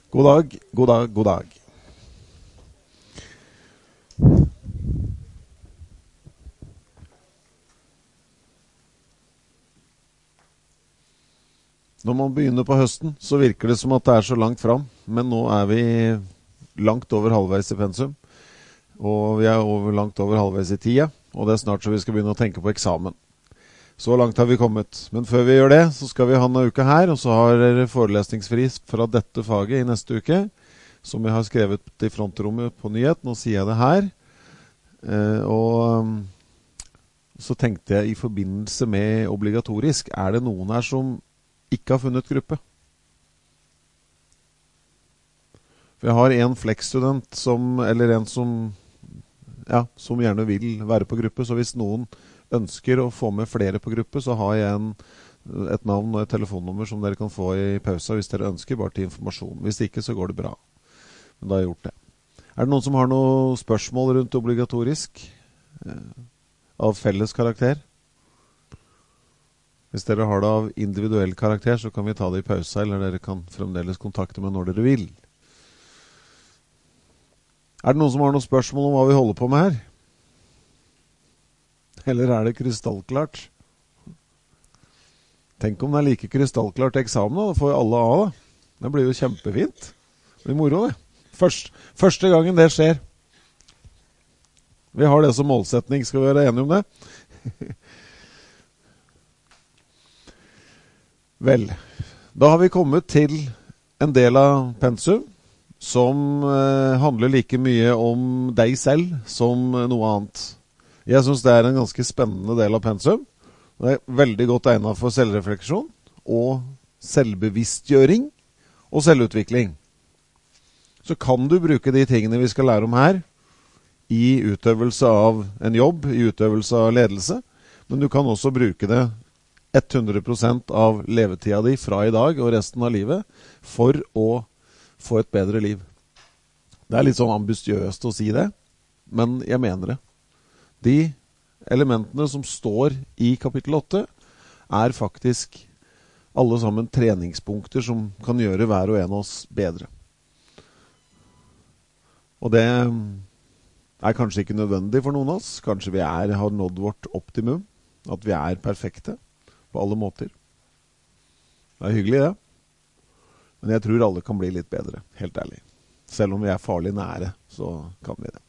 God dag, god dag, god dag. Når man begynner på høsten, så virker det som at det er så langt fram. Men nå er vi langt over halvveis i pensum. Og vi er langt over halvveis i tida. Og det er snart så vi skal begynne å tenke på eksamen. Så langt har vi kommet. Men før vi gjør det, så skal vi ha en uke her. Og så har dere forelesningsfri fra dette faget i neste uke. Som jeg har skrevet i frontrommet på nyhet. Nå sier jeg det her. Så tenkte jeg i forbindelse med obligatorisk, er det noen her som ikke har funnet gruppe? For jeg har en flex-student som gjerne vil være på gruppe, så hvis noen ønsker å få med flere på gruppe, så har jeg et navn og et telefonnummer som dere kan få i pausa hvis dere ønsker, bare til informasjon. Hvis ikke, så går det bra. Men da har jeg gjort det. Er det noen som har noen spørsmål rundt obligatorisk av felles karakter? Hvis dere har det av individuell karakter, så kan vi ta det i pausa, eller dere kan fremdeles kontakte meg når dere vil. Er det noen som har noen spørsmål om hva vi holder på med her? Eller er det krystallklart? Tenk om det er like krystallklart eksamen, da får jo alle A da. Det blir jo kjempefint. Det blir moro det. Første gangen det skjer. Vi har det som målsetning, skal vi være enige om det? Vel, da har vi kommet til en del av pensum som handler like mye om deg selv som noe annet. Jeg synes det er en ganske spennende del av pensum. Det er veldig godt egnet for selvrefleksjon og selvbevisstgjøring og selvutvikling. Så kan du bruke de tingene vi skal lære om her i utøvelse av en jobb, i utøvelse av ledelse, men du kan også bruke det 100% av levetida di fra i dag og resten av livet for å få et bedre liv. Det er litt sånn ambisiøst å si det, men jeg mener det. De elementene som står i kapittel 8 er faktisk alle sammen treningspunkter som kan gjøre hver og en av oss bedre. Og det er kanskje ikke nødvendig for noen av oss. Kanskje vi har nådd vårt optimum, at vi er perfekte på alle måter. Det er hyggelig det. Men jeg tror alle kan bli litt bedre, helt ærlig. Selv om vi er farlig nære, så kan vi det.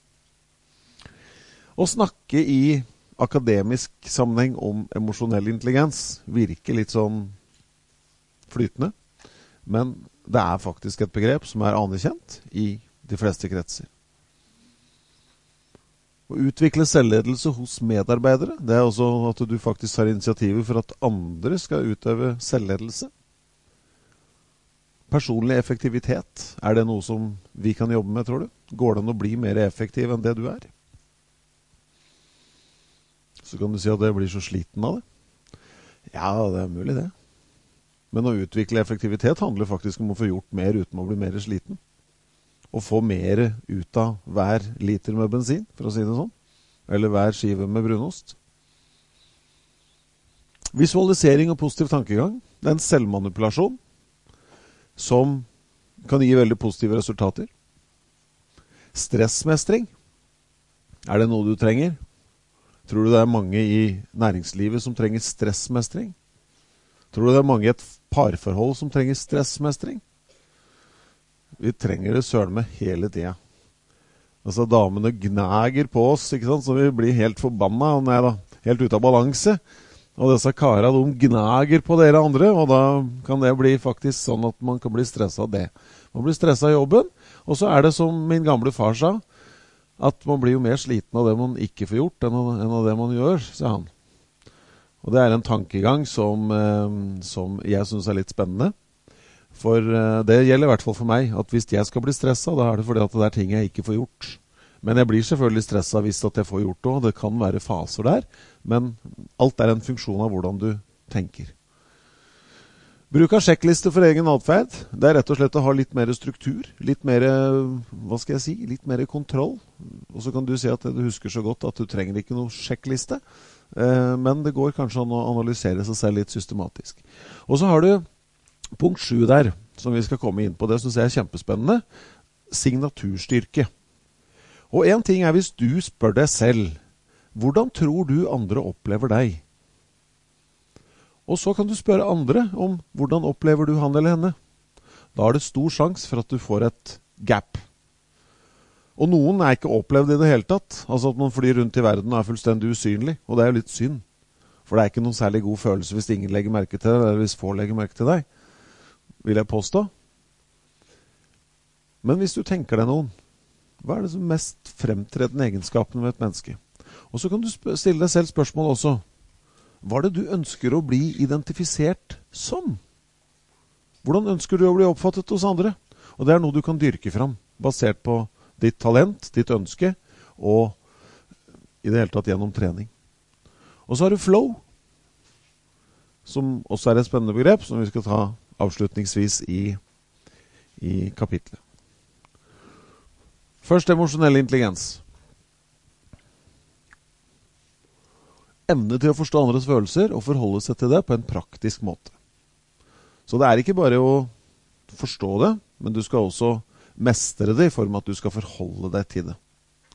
Å snakke i akademisk sammenheng om emosjonell intelligens virker litt sånn flytende, men det er faktisk et begrep som er anerkjent i de fleste kretser. Å utvikle selvledelse hos medarbeidere, det er også at du faktisk har initiativer for at andre skal utøve selvledelse. Personlig effektivitet, er det noe som vi kan jobbe med, tror du? Går det an å bli mer effektiv enn det du er? Så kan du si at jeg blir så sliten av det. Ja, det er mulig det. Men å utvikle effektivitet handler faktisk om å få gjort mer uten å bli mer sliten. Og få mer ut av hver liter med bensin, for å si det sånn. Eller hver skive med brunost. Visualisering og positiv tankegang, det er en selvmanipulasjon som kan gi veldig positive resultater. Stressmestring, er det noe du trenger? Tror du det er mange i næringslivet som trenger stressmestring? Tror du det er mange i et parforhold som trenger stressmestring? Vi trenger det søren med hele tida. Altså damene gnager på oss, ikke sant? Så vi blir helt forbanna, helt ute av balanse. Og disse karene, de gnager på dere andre, og da kan det bli faktisk sånn at man kan bli stresset av det. Man blir stresset av jobben, og så er det som min gamle far sa, at man blir jo mer sliten av det man ikke får gjort enn av det man gjør, sa han. Og det er en tankegang som jeg synes er litt spennende. For det gjelder i hvert fall for meg, at hvis jeg skal bli stresset, da er det fordi at det er ting jeg ikke får gjort. Men jeg blir selvfølgelig stresset hvis at jeg får gjort det, og det kan være faser der, men alt er en funksjon av hvordan du tenker. Bruk av sjekkliste for egen atferd, det er rett og slett å ha litt mer struktur, litt mer, litt mer kontroll. Og så kan du si at du husker så godt at du trenger ikke noe sjekkliste, men det går kanskje an å analysere seg selv litt systematisk. Og så har du punkt 7 der, som vi skal komme inn på. Det synes jeg er kjempespennende. Signaturstyrke. Og en ting er hvis du spør deg selv, hvordan tror du andre opplever deg? Og så kan du spørre andre om hvordan opplever du han eller henne. Da er det stor sjanse for at du får et gap. Og noen er ikke opplevd i det hele tatt. Altså at man flyr rundt i verden og er fullstendig usynlig. Og det er jo litt synd. For det er ikke noen særlig god følelse hvis ingen legger merke til deg, eller hvis få legger merke til deg, vil jeg påstå. Men hvis du tenker deg noen, hva er det som mest fremtredende egenskapen med et menneske? Og så kan du stille deg selv spørsmål også. Hva er det du ønsker å bli identifisert som? Hvordan ønsker du å bli oppfattet hos andre? Og det er noe du kan dyrke fram, basert på ditt talent, ditt ønske, og i det hele tatt gjennom trening. Og så har du flow, som også er et spennende begrep, som vi skal ta avslutningsvis i kapitlet. Først emosjonell intelligens. Evne til å forstå andres følelser og forholde seg til det på en praktisk måte. Så det er ikke bare å forstå det, men du skal også mestre det i form av at du skal forholde deg til det.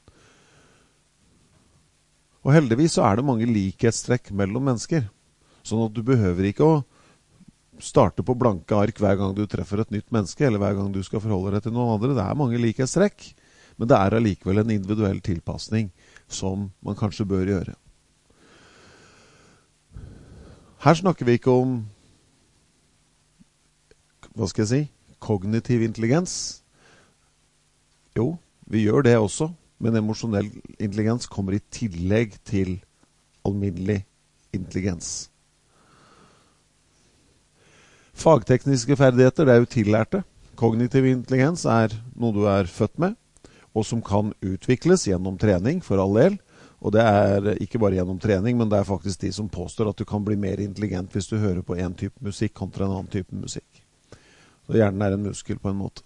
Og heldigvis så er det mange likhetstrekk mellom mennesker, sånn at du behøver ikke å starte på blanke ark hver gang du treffer et nytt menneske, eller hver gang du skal forholde deg til noen andre. Det er mange likhetstrekk, men det er allikevel en individuell tilpasning som man kanskje bør gjøre. Her snakker vi ikke om, hva skal jeg si, kognitiv intelligens. Jo, vi gjør det også. Men emosjonell intelligens kommer i tillegg til alminnelig intelligens. Fagtekniske ferdigheter, det er jo tillærte. Kognitiv intelligens er noe du er født med, og som kan utvikles gjennom trening for all del. Og det er ikke bare gjennom trening, men det er faktisk de som påstår at du kan bli mer intelligent hvis du hører på en type musikk kontra en annen type musikk. Så hjernen er en muskel på en måte.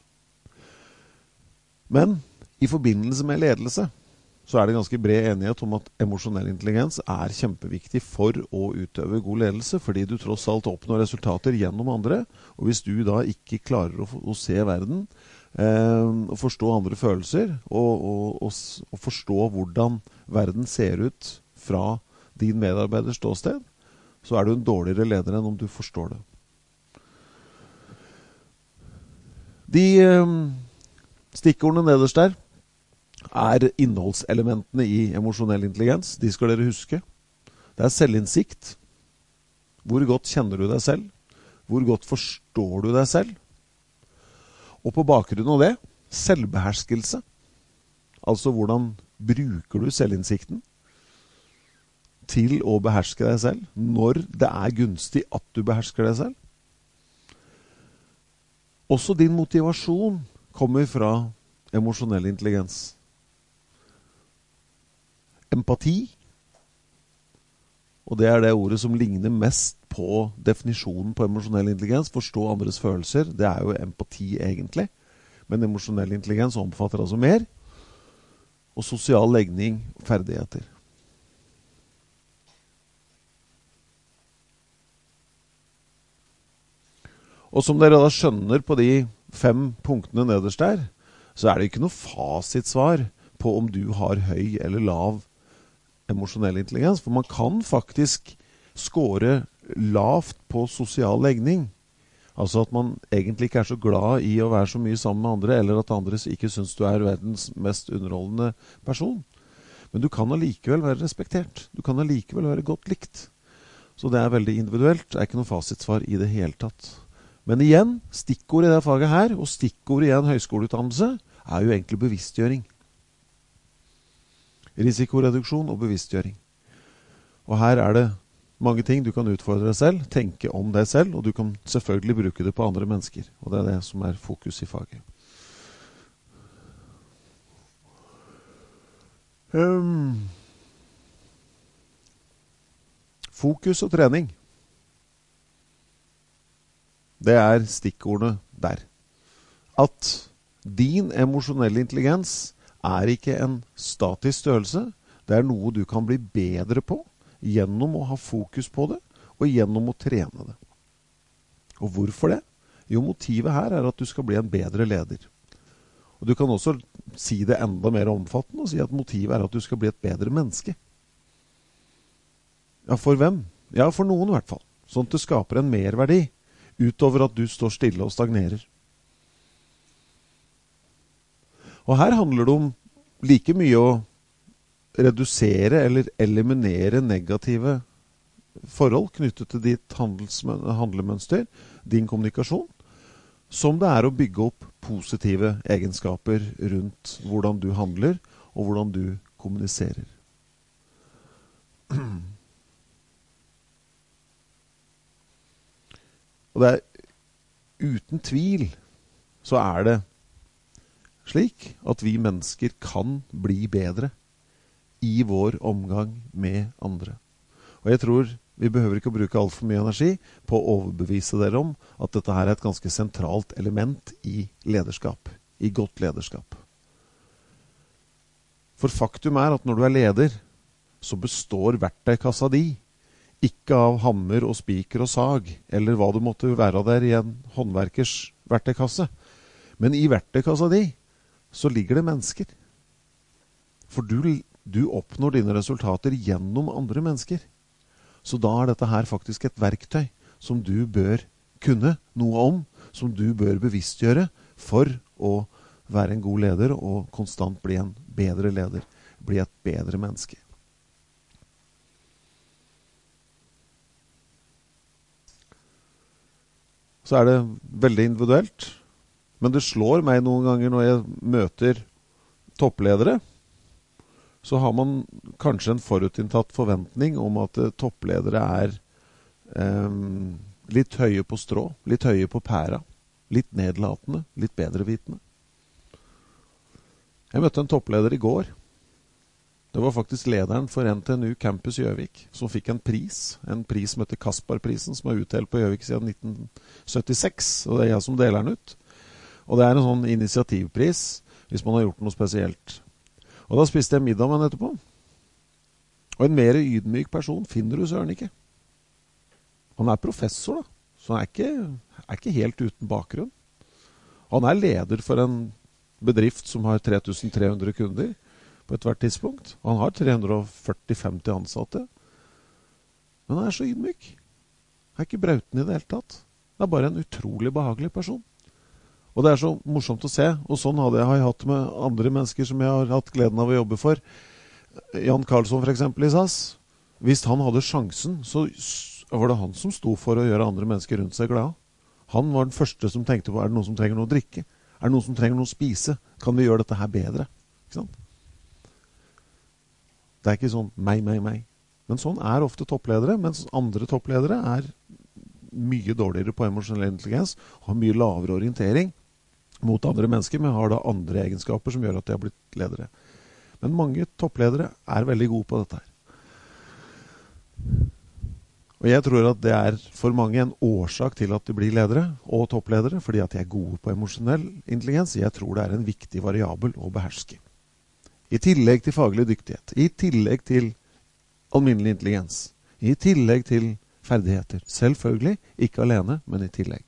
Men i forbindelse med ledelse så er det ganske bred enighet om at emosjonell intelligens er kjempeviktig for å utøve god ledelse, fordi du tross alt oppnår resultater gjennom andre, og hvis du da ikke klarer å se verden, og forstå andre følelser, og forstå hvordan verden ser ut fra din medarbeiders ståsted, så er du en dårligere leder enn om du forstår det. De stikkordene nederst der er innholdselementene i emosjonell intelligens. De skal dere huske. Det er selvinnsikt. Hvor godt kjenner du deg selv? Hvor godt forstår du deg selv? Og på bakgrunn av det, selvbeherskelse. Altså hvordan bruker du selvinnsikten til å beherske deg selv, når det er gunstig at du behersker deg selv. Også din motivasjon kommer fra emosjonell intelligens. Empati, og det er det ordet som ligner mest på definisjonen på emosjonell intelligens, forstå andres følelser, det er jo empati egentlig, men emosjonell intelligens omfatter altså mer, og sosial legning, ferdigheter. Og som dere da skjønner på de 5 punktene nederst der, så er det ikke noe fasitsvar på om du har høy eller lav emosjonell intelligens, for man kan faktisk score lavt på sosial legning. Altså at man egentlig ikke er så glad i å være så mye sammen med andre, eller at andre ikke synes du er verdens mest underholdende person. Men du kan allikevel være respektert. Du kan allikevel være godt likt. Så det er veldig individuelt. Det er ikke noe fasitsvar i det hele tatt. Men igjen, stikkord i det faget her, og stikkord i en høyskoleutdannelse, er jo egentlig bevisstgjøring. Risikoreduksjon og bevisstgjøring. Og her er det mange ting du kan utfordre deg selv, tenke om deg selv, og du kan selvfølgelig bruke det på andre mennesker. Og det er det som er fokus i faget. Fokus og trening. Det er stikkordene der. At din emosjonelle intelligens er ikke en statisk størrelse. Det er noe du kan bli bedre på gjennom å ha fokus på det, og gjennom å trene det. Og hvorfor det? Jo, motivet her at du skal bli en bedre leder. Og du kan også si det enda mer omfattende og si at motivet at du skal bli et bedre menneske. Ja, for hvem? Ja, for noen i hvert fall. Sånn at det skaper en merverdi utover at du står stille og stagnerer. Og her handler det om like mye å redusere eller eliminere negative forhold knyttet til ditt handlemønster, din kommunikasjon, som det å bygge opp positive egenskaper rundt hvordan du handler og hvordan du kommuniserer. Og det uten tvil så det slik at vi mennesker kan bli bedre i vår omgang med andre. Og jeg tror vi behøver ikke å bruke alt for mye energi på å overbevise dere om at dette her et ganske sentralt element i lederskap, i godt lederskap. For faktum at når du leder, så består verktøykassa di ikke av hammer og spiker og sag, eller hva du måtte være der i en håndverkers verktøykasse. Men i verktøykassa di så ligger det mennesker. For du oppnår dine resultater gjennom andre mennesker. Så da dette her faktisk et verktøy som du bør kunne noe om, som du bør bevisstgjøre for å være en god leder og konstant bli en bedre leder, bli et bedre menneske. Så det veldig individuelt, men det slår meg noen ganger når jeg møter toppledere, så har man kanskje en forutinntatt forventning om at toppledere litt høye på strå, litt høye på pæra, litt nedlatende, litt bedrevitende. Jeg møtte en toppleder i går. Det var faktisk lederen for NTNU Campus Gjøvik som fikk en pris som heter Kasparprisen, som utdelt på Gjøvik siden 1976, og det jeg som deler den ut. Og det en sånn initiativpris hvis man har gjort noe spesielt. Og da spiste jeg middag med han etterpå. Og en mer ydmyk person finner du søren ikke. Han professor da, så han ikke helt uten bakgrunn. Han leder for en bedrift som har 3300 kunder på et hvert tidspunkt. Han har 340-50 ansatte. Men han så ydmyk. Han ikke brauten i det hele tatt. Det bare en utrolig behagelig person. Og det så morsomt å se, og sånn har jeg hatt med andre mennesker som jeg har hatt gleden av å jobbe for. Jan Karlsson for eksempel i SAS. Hvis han hadde sjansen, så var det han som sto for å gjøre andre mennesker rundt seg glade. Han var den første som tenkte på, det noen som trenger noe å drikke? Det noen som trenger noe å spise? Kan vi gjøre dette her bedre? Ikke sant? Det ikke sånn meg. Men sånn ofte toppledere, mens andre toppledere mye dårligere på emosjonell intelligens og har mye lavere orientering mot andre mennesker, men har da andre egenskaper som gjør at de har blitt ledere. Men mange toppledere veldig gode på dette her. Og jeg tror at det for mange en årsak til at de blir ledere og toppledere, fordi at de gode på emosjonell intelligens. Jeg tror det en viktig variabel å beherske. I tillegg til faglig dyktighet, i tillegg til alminnelig intelligens, i tillegg til ferdigheter. Selvfølgelig, ikke alene, men i tillegg.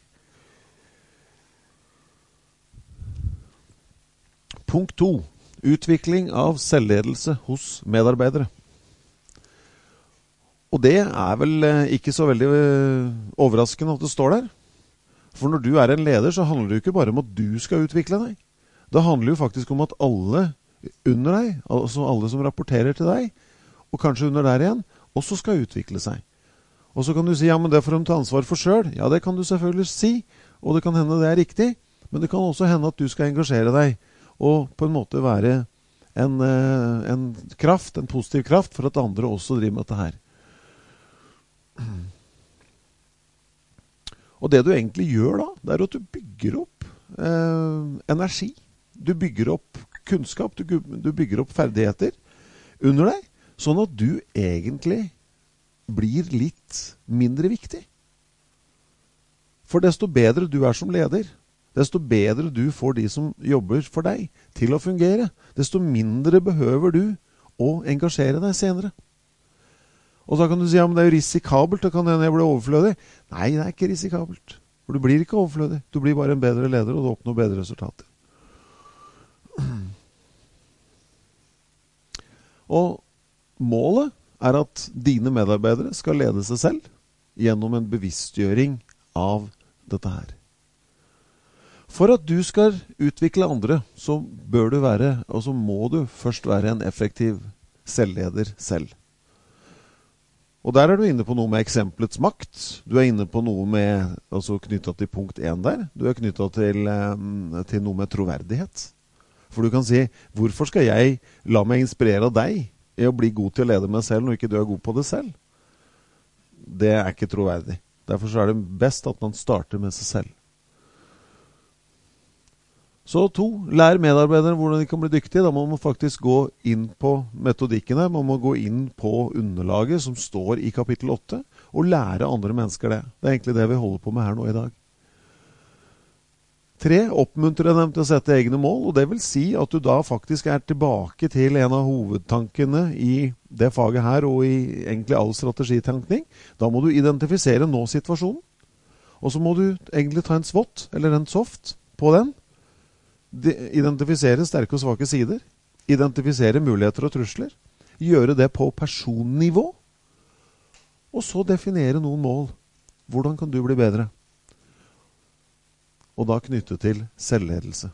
Punkt 2. Utvikling av selvledelse hos medarbeidere. Og det vel ikke så veldig overraskende at det står der. For når du en leder, så handler det jo ikke bare om at du skal utvikle deg. Det handler jo faktisk om at alle under deg, altså alle som rapporterer til deg, og kanskje under der igjen, også skal utvikle seg. Og så kan du si, ja, men det får de ta ansvar for selv. Ja, det kan du selvfølgelig si, og det kan hende det riktig, men det kan også hende at du skal engasjere deg, og på en måte være en kraft, en positiv kraft, for at andre også driver med dette her. Og det du egentlig gjør da, det at du bygger opp energi. Du bygger opp kunnskap, du bygger opp ferdigheter under deg, sånn at du egentlig blir litt mindre viktig. For desto bedre du som leder, desto bedre du får de som jobber for deg til å fungere, desto mindre behøver du å engasjere deg senere. Og så kan du si, ja, men det jo risikabelt, da kan jeg bli overflødig. Nei, det ikke risikabelt. For du blir ikke overflødig. Du blir bare en bedre leder, og du oppnår bedre resultater. Og målet er at dine medarbeidere skal lede seg selv gjennom en bevisstgjøring av dette her. For at du skal utvikle andre, så bør du være, og så må du først være en effektiv selvleder selv. Og der er du inne på noe med eksemplets makt. Du er inne på noe med, altså knyttet til punkt 1 der. Du er knyttet til noe med troverdighet. For du kan si, hvorfor skal jeg la meg inspirere av deg i å bli god til å lede meg selv når ikke du er god på det selv? Det er ikke troverdig. Derfor så er det best at man starter med seg selv. Så 2, lær medarbeiderne hvordan de kan bli dyktige. Da må man faktisk gå inn på metodikkene, man må gå inn på underlaget som står i kapittel 8, og lære andre mennesker det. Det er egentlig det vi holder på med her nå i dag. 3, oppmuntre dem til å sette egne mål, og det vil si at du da faktisk er tilbake til en av hovedtankene i det faget her, og i egentlig all strategitankning. Da må du identifisere nå-situasjonen, og så må du egentlig ta en SWOT, eller en SOFT, på den. Identifisere sterke og svake sider, identifisere muligheter og trusler, gjøre det på personnivå, og så definere noen mål. Hvordan kan du bli bedre? Og da knytte til selvledelse.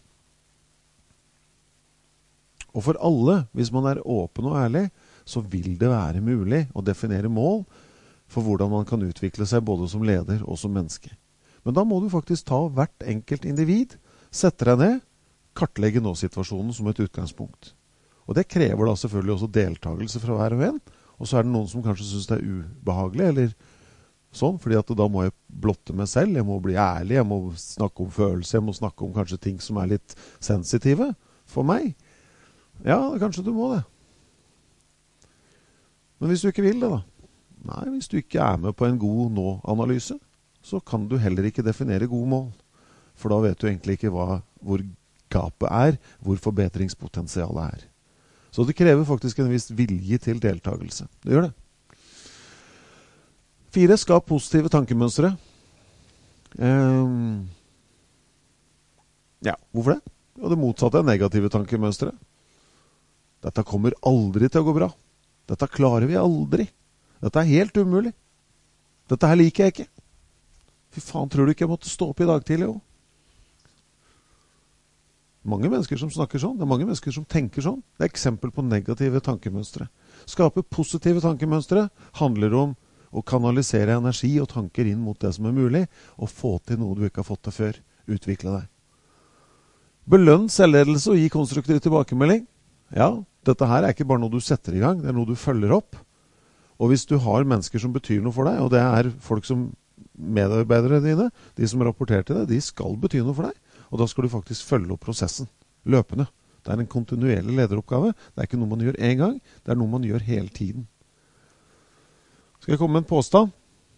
Og for alle, hvis man er åpen og ærlig, så vil det være mulig å definere mål for hvordan man kan utvikle seg både som leder og som menneske. Men da må du faktisk ta hvert enkelt individ, sette deg ned, kartlegge nå-situasjonen som et utgangspunkt. Og det krever da selvfølgelig også deltagelse fra hver og en, og så er det noen som kanskje synes det er ubehagelig, eller sånn, fordi at da må jeg blotte meg selv, jeg må bli ærlig, jeg må snakke om følelser, jeg må snakke om kanskje ting som er litt sensitive for meg. Ja, kanskje du må det. Men hvis du ikke vil det da? Nei, hvis du ikke er med på en god nå-analyse, så kan du heller ikke definere gode mål. For da vet du egentlig ikke hvor gapet er, hvor forbedringspotensialet er. Så det krever faktisk en viss vilje til deltagelse. Det gjør det. 4, skap positive tankemønstre. Ja, hvorfor det? Og det motsatte er negative tankemønstre. Dette kommer aldri til å gå bra. Dette klarer vi aldri. Dette er helt umulig. Dette her liker jeg ikke. Fy faen, tror du ikke jeg måtte stå opp i dag tidlig også? Mange mennesker som snakker sånn, det er mange mennesker som tenker sånn. Det er eksempel på negative tankemønstre. Skape positive tankemønstre handler om å kanalisere energi og tanker inn mot det som er mulig, og få til noe du ikke har fått til før. Utvikle deg. Belønn selvledelse og gi konstruktiv tilbakemelding. Ja, dette her er ikke bare noe du setter i gang, det er noe du følger opp. Og hvis du har mennesker som betyr noe for deg, og det er folk som medarbeidere dine, de som rapporterer til deg, de skal bety noe for deg. Og da skal du faktisk følge opp prosessen, løpende. Det er en kontinuerlig lederoppgave. Det er ikke noe man gjør en gang, det er noe man gjør hele tiden. Skal jeg komme med en påstand?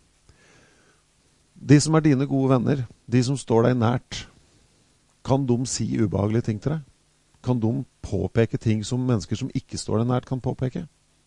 De som er dine gode venner, de som står deg nært, kan de si ubehagelige ting til deg? Kan de påpeke ting som mennesker som ikke står deg nært kan påpeke?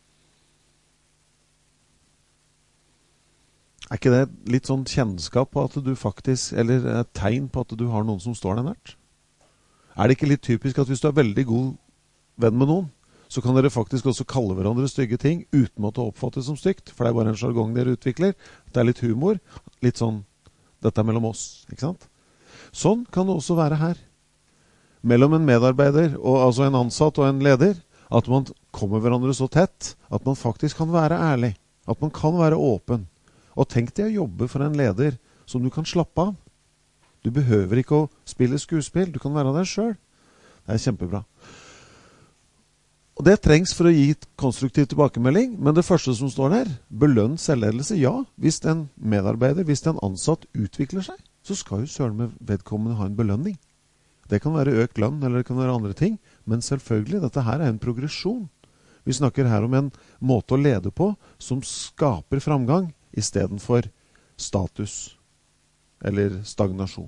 Er ikke det litt sånn kjennskap på at du faktisk, eller et tegn på at du har noen som står deg nært? Er det ikke litt typisk at hvis du er veldig god venn med noen, så kan dere faktisk også kalle hverandre stygge ting uten at det oppfattes som stygt, for det er bare en jargong dere utvikler. Det er litt humor, litt sånn, dette er mellom oss, ikke sant? Sånn kan det også være her. Mellom en medarbeider, og altså en ansatt og en leder, at man kommer hverandre så tett, at man faktisk kan være ærlig, at man kan være åpen. Og tenk deg å jobbe for en leder som du kan slappe av. Du behøver ikke å spille skuespill, du kan være deg selv. Det er kjempebra. Og det trengs for å gi konstruktiv tilbakemelding, men det første som står der, belønn selvledelse, ja. Hvis en medarbeider, hvis en ansatt utvikler seg, så skal jo søren med vedkommende ha en belønning. Det kan være økt lønn, eller det kan være andre ting, men selvfølgelig, dette her er en progresjon. Vi snakker her om en måte å lede på som skaper framgang, i stedet for status eller stagnasjon.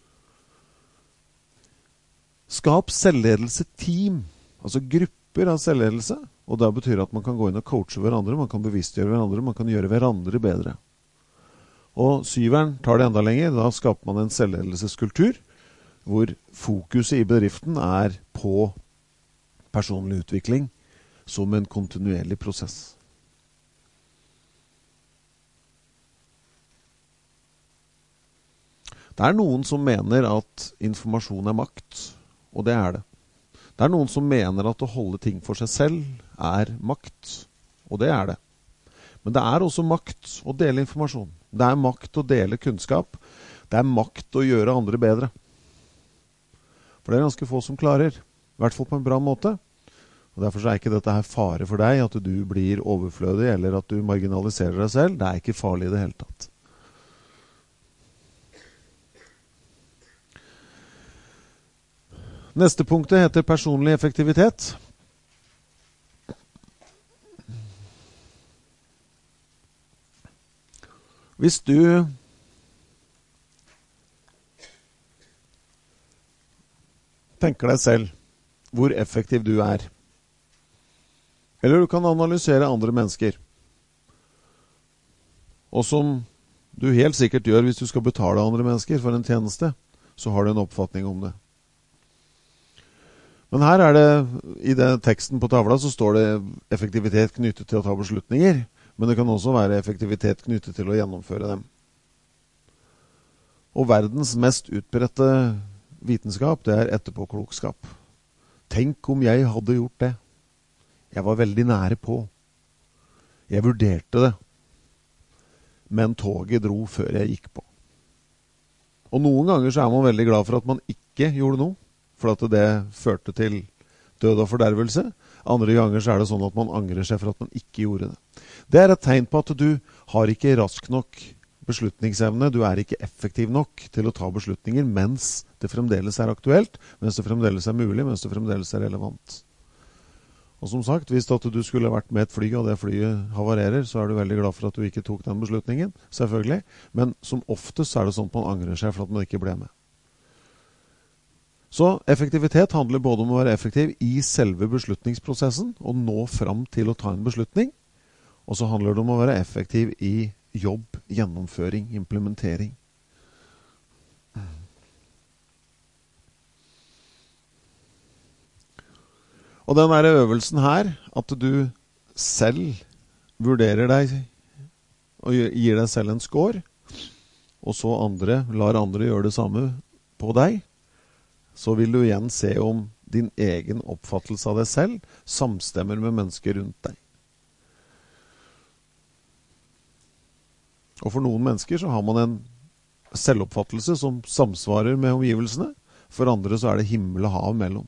Skap selvledelse team, altså grupper av selvledelse, og det betyr at man kan gå inn og coache hverandre, man kan bevisstgjøre hverandre, man kan gjøre hverandre bedre. Og syveren tar det enda lenger. Da skaper man en selvledelseskultur, hvor fokuset i bedriften er på personlig utvikling som en kontinuerlig prosess. Det er noen som mener at informasjon er makt, og det er det. Det er noen som mener at å holde ting for seg selv er makt, og det er det. Men det er også makt å dele informasjon. Det er makt å dele kunnskap. Det er makt å gjøre andre bedre. For det er ganske få som klarer, i hvert fall på en bra måte. Og derfor er ikke dette her fare for deg, at du blir overflødig, eller at du marginaliserer deg selv. Det er ikke farlig i det hele tatt. Neste punktet heter personlig effektivitet. Hvis du tenker deg selv hvor effektiv du er, eller du kan analysere andre mennesker, og som du helt sikkert gjør hvis du skal betale andre mennesker for en tjeneste, så har du en oppfatning om det. Men her er det, i den teksten på tavla, så står det effektivitet knyttet til å ta beslutninger, men det kan også være effektivitet knyttet til å gjennomføre dem. Og verdens mest utbredte vitenskap, det er etterpåklokskap. Tenk om jeg hadde gjort det. Jeg var veldig nære på. Jeg vurderte det. Men toget dro før jeg gikk på. Og noen ganger så er man veldig glad for at man ikke gjorde noe, for at det førte til død og fordervelse. Andre ganger så er det sånn at man angrer seg for at man ikke gjorde det. Det er et tegn på at du har ikke rask nok beslutningsevne, du er ikke effektiv nok til å ta beslutninger mens det fremdeles er aktuelt, mens det fremdeles er mulig, mens det fremdeles er relevant. Og som sagt, hvis at du skulle vært med et fly, og det flyet havarerer, så er du veldig glad for at du ikke tok den beslutningen, selvfølgelig. Men som oftest så er det sånn at man angrer seg for at man ikke ble med. Så effektivitet handler både om å være effektiv i selve beslutningsprosessen, og nå fram til å ta en beslutning. Og så handler det om å være effektiv i jobb, gjennomføring, implementering. Og den der øvelsen her, at du selv vurderer deg og gir deg selv en score, og så lar andre gjøre det samme på deg, så vil du igjen se om din egen oppfattelse av deg selv samstemmer med mennesker rundt deg. Og for noen mennesker så har man en selvoppfattelse som samsvarer med omgivelsene. For andre så er det himmel og hav mellom.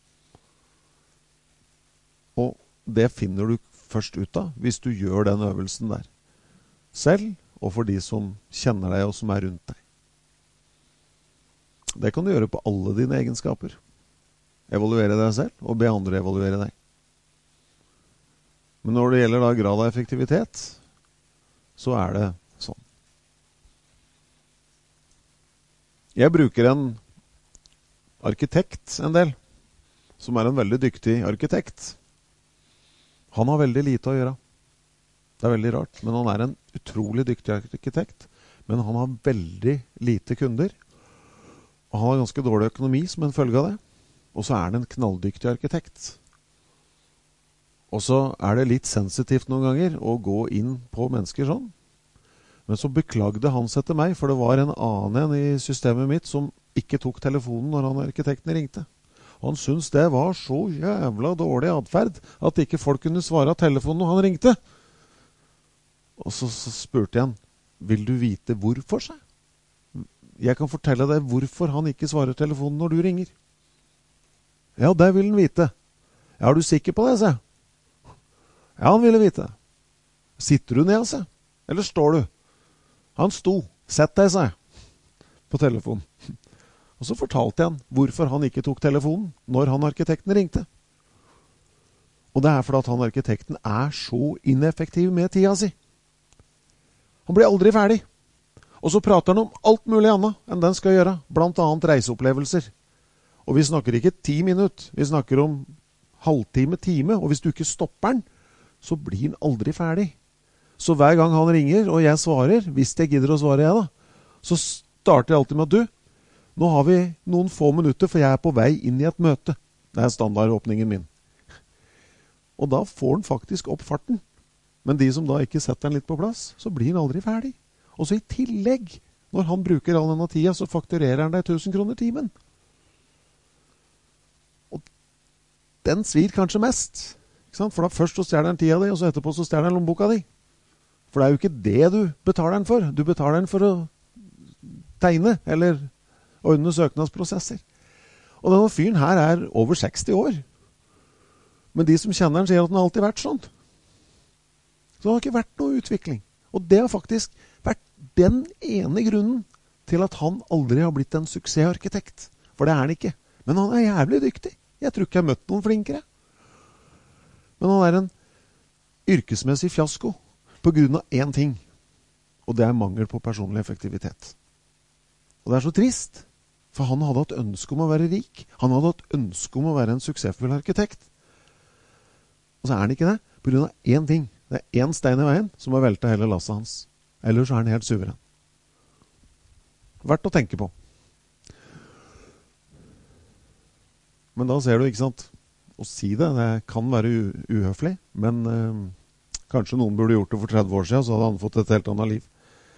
Og det finner du først ut av hvis du gjør den øvelsen der. Selv og for de som kjenner deg og som er rundt deg. Det kan du gjøre på alle dine egenskaper. Evaluere deg selv og be andre evaluere deg. Men når det gjelder da grad av effektivitet, så er det sånn. Jeg bruker en arkitekt en del, som er en veldig dyktig arkitekt. Han har veldig lite å gjøre. Det er veldig rart, men han er en utrolig dyktig arkitekt. Men han har veldig lite kunder. Og han har ganske dårlig økonomi som en følge av det. Og så er han en knalldyktig arkitekt. Og så er det litt sensitivt noen ganger å gå inn på mennesker sånn. Men så beklagde han seg til meg, for det var en annen i systemet mitt som ikke tok telefonen når han arkitekten ringte. Og han syntes det var så jævla dårlig adferd at ikke folk kunne svare av telefonen når han ringte. Og så spurte jeg han, vil du vite hvorfor seg? Jeg kan fortelle deg hvorfor han ikke svarer telefonen når du ringer. Ja, det vil han vite. Ja, er du sikker på det, sa jeg? Ja, han ville vite. Sitter du ned, sa jeg? Eller står du? Han sto. Sett deg, sa jeg. På telefonen. Og så fortalte jeg han hvorfor han ikke tok telefonen når han arkitekten ringte. Og det er fordi at han arkitekten er så ineffektiv med tida si. Han blir aldri ferdig. Og så prater han om alt mulig annet enn den skal gjøre, blant annet reiseopplevelser. Og vi snakker ikke 10 minutter, vi snakker om halvtime, time, og hvis du ikke stopper den, så blir den aldri ferdig. Så hver gang han ringer, og jeg svarer, hvis jeg gidder å svare jeg da, så starter jeg alltid med at du, nå har vi noen få minutter, for jeg er på vei inn i et møte. Det er standardåpningen min. Og da får han faktisk opp farten. Men de som da ikke setter den litt på plass, så blir han aldri ferdig. Og så i tillegg, når han bruker all denne tida, så fakturerer han deg 1000 kroner timen. Og den svir kanskje mest. Ikke sant? For da først så stjeler han tida di, og så etterpå så stjeler han lommeboka di. For det er jo ikke det du betaler den for. Du betaler den for å tegne, eller ordne søknadsprosesser. Og denne fyren her er over 60 år. Men de som kjenner han sier at han alltid har vært sånn. Så det har ikke vært noe utvikling. Og det har faktisk vært den ene grunnen til at han aldri har blitt en suksessarkitekt. For det er han ikke. Men han er jævlig dyktig. Jeg tror ikke jeg har møtt noen flinkere. Men han er en yrkesmessig fiasko på grunn av én ting. Og det er mangel på personlig effektivitet. Og det er så trist. For han hadde hatt ønske om å være rik. Han hadde hatt ønske om å være en suksessfull arkitekt. Og så er han ikke det på grunn av én ting. Det er én stein i veien som har veltet hele lasset hans. Ellers så er han helt suveren. Verdt å tenke på. Men da ser du, ikke sant, å si det kan være uhøflig, men kanskje noen burde gjort det for 30 år siden, så hadde han fått et helt annet liv.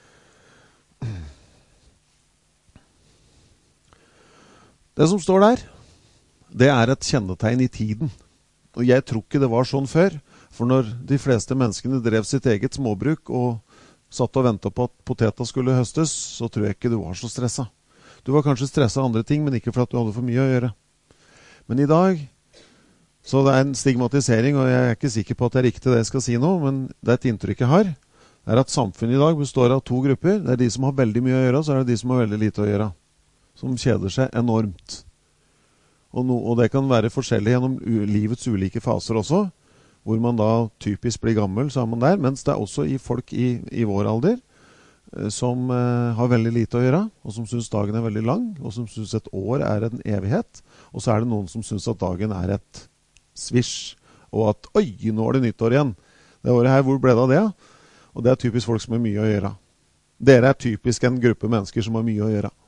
Det som står der, det er et kjennetegn i tiden. Og jeg tror ikke det var sånn før, for når de fleste menneskene drev sitt eget småbruk og satt og ventet på at poteta skulle høstes, så tror jeg ikke du var så stresset. Du var kanskje stresset av andre ting, men ikke for at du hadde for mye å gjøre. Men i dag, så det er en stigmatisering, og jeg er ikke sikker på at det er riktig det jeg skal si nå, men det er et inntrykk jeg har, det er at samfunnet i dag består av to grupper. Det er de som har veldig mye å gjøre, og så er det de som har veldig lite å gjøre, som kjeder seg enormt. Og det kan være forskjellig gjennom livets ulike faser også, hvor man da typisk blir gammel, så er man der, mens det er også i folk i vår alder, som har veldig lite å gjøre, og som synes dagen er veldig lang, og som synes et år er en evighet, og så er det noen som synes at dagen er et svisj, og at, oi, nå er det nyttår igjen. Det året her, hvor ble det av det? Og det er typisk folk som har mye å gjøre. Dere er typisk en gruppe mennesker som har mye å gjøre.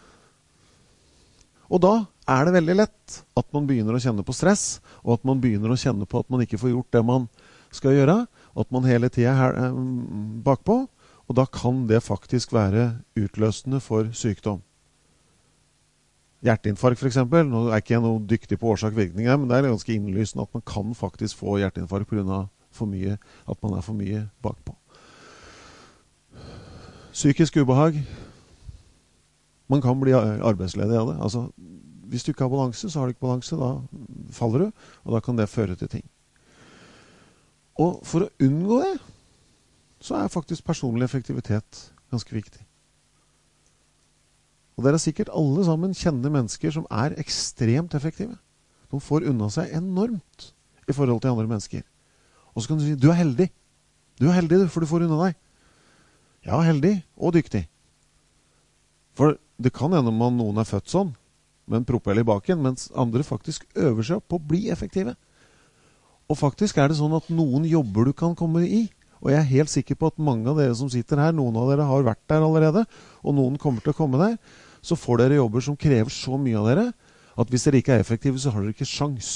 Og da er det veldig lett at man begynner å kjenne på stress, og at man begynner å kjenne på at man ikke får gjort det man skal gjøre, og at man hele tiden er bakpå, og da kan det faktisk være utløsende for sykdom. Hjerteinfarkt for eksempel, nå er ikke jeg noe dyktig på årsak-virkning her, men det er ganske innlysende at man kan faktisk få hjerteinfarkt på grunn av for mye, at man er for mye bakpå. Psykisk ubehag. Man kan bli arbeidsledig av det. Altså, hvis du ikke har balanse, så har du ikke balanse, da faller du, og da kan det føre til ting. Og for å unngå det, så er faktisk personlig effektivitet ganske viktig. Og dere sikkert alle sammen kjenner mennesker som er ekstremt effektive. De får unna seg enormt i forhold til andre mennesker. Og så kan du si, du er heldig. Du er heldig, for du får unna deg. Ja, heldig og dyktig. For det kan hende om noen er født sånn, med en propell i baken, mens andre faktisk øver seg på å bli effektive. Og faktisk er det sånn at noen jobber du kan komme i, og jeg er helt sikker på at mange av dere som sitter her, noen av dere har vært der allerede, og noen kommer til å komme der, så får dere jobber som krever så mye av dere, at hvis dere ikke er effektive, så har dere ikke sjans.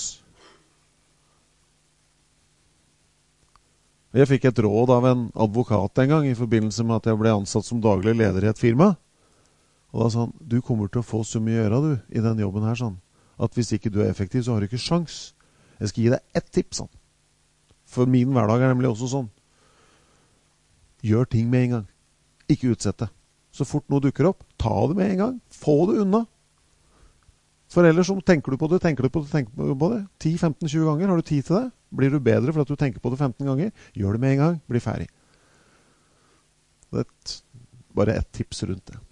Jeg fikk et råd av en advokat en gang, i forbindelse med at jeg ble ansatt som daglig leder i et firma. Og da sa han, du kommer til å få så mye å gjøre du, i den jobben her, sånn, at hvis ikke du er effektiv, så har du ikke sjans. Jeg skal gi deg ett tips, sånn. For min hverdag er nemlig også sånn. Gjør ting med en gang. Ikke utsette. Så fort noe dukker opp, ta det med en gang. Få det unna. For ellers så tenker du på det. 10, 15, 20 ganger har du tid til det. Blir du bedre for at du tenker på det 15 ganger? Gjør det med en gang. Bli ferdig. Det er bare ett tips rundt det.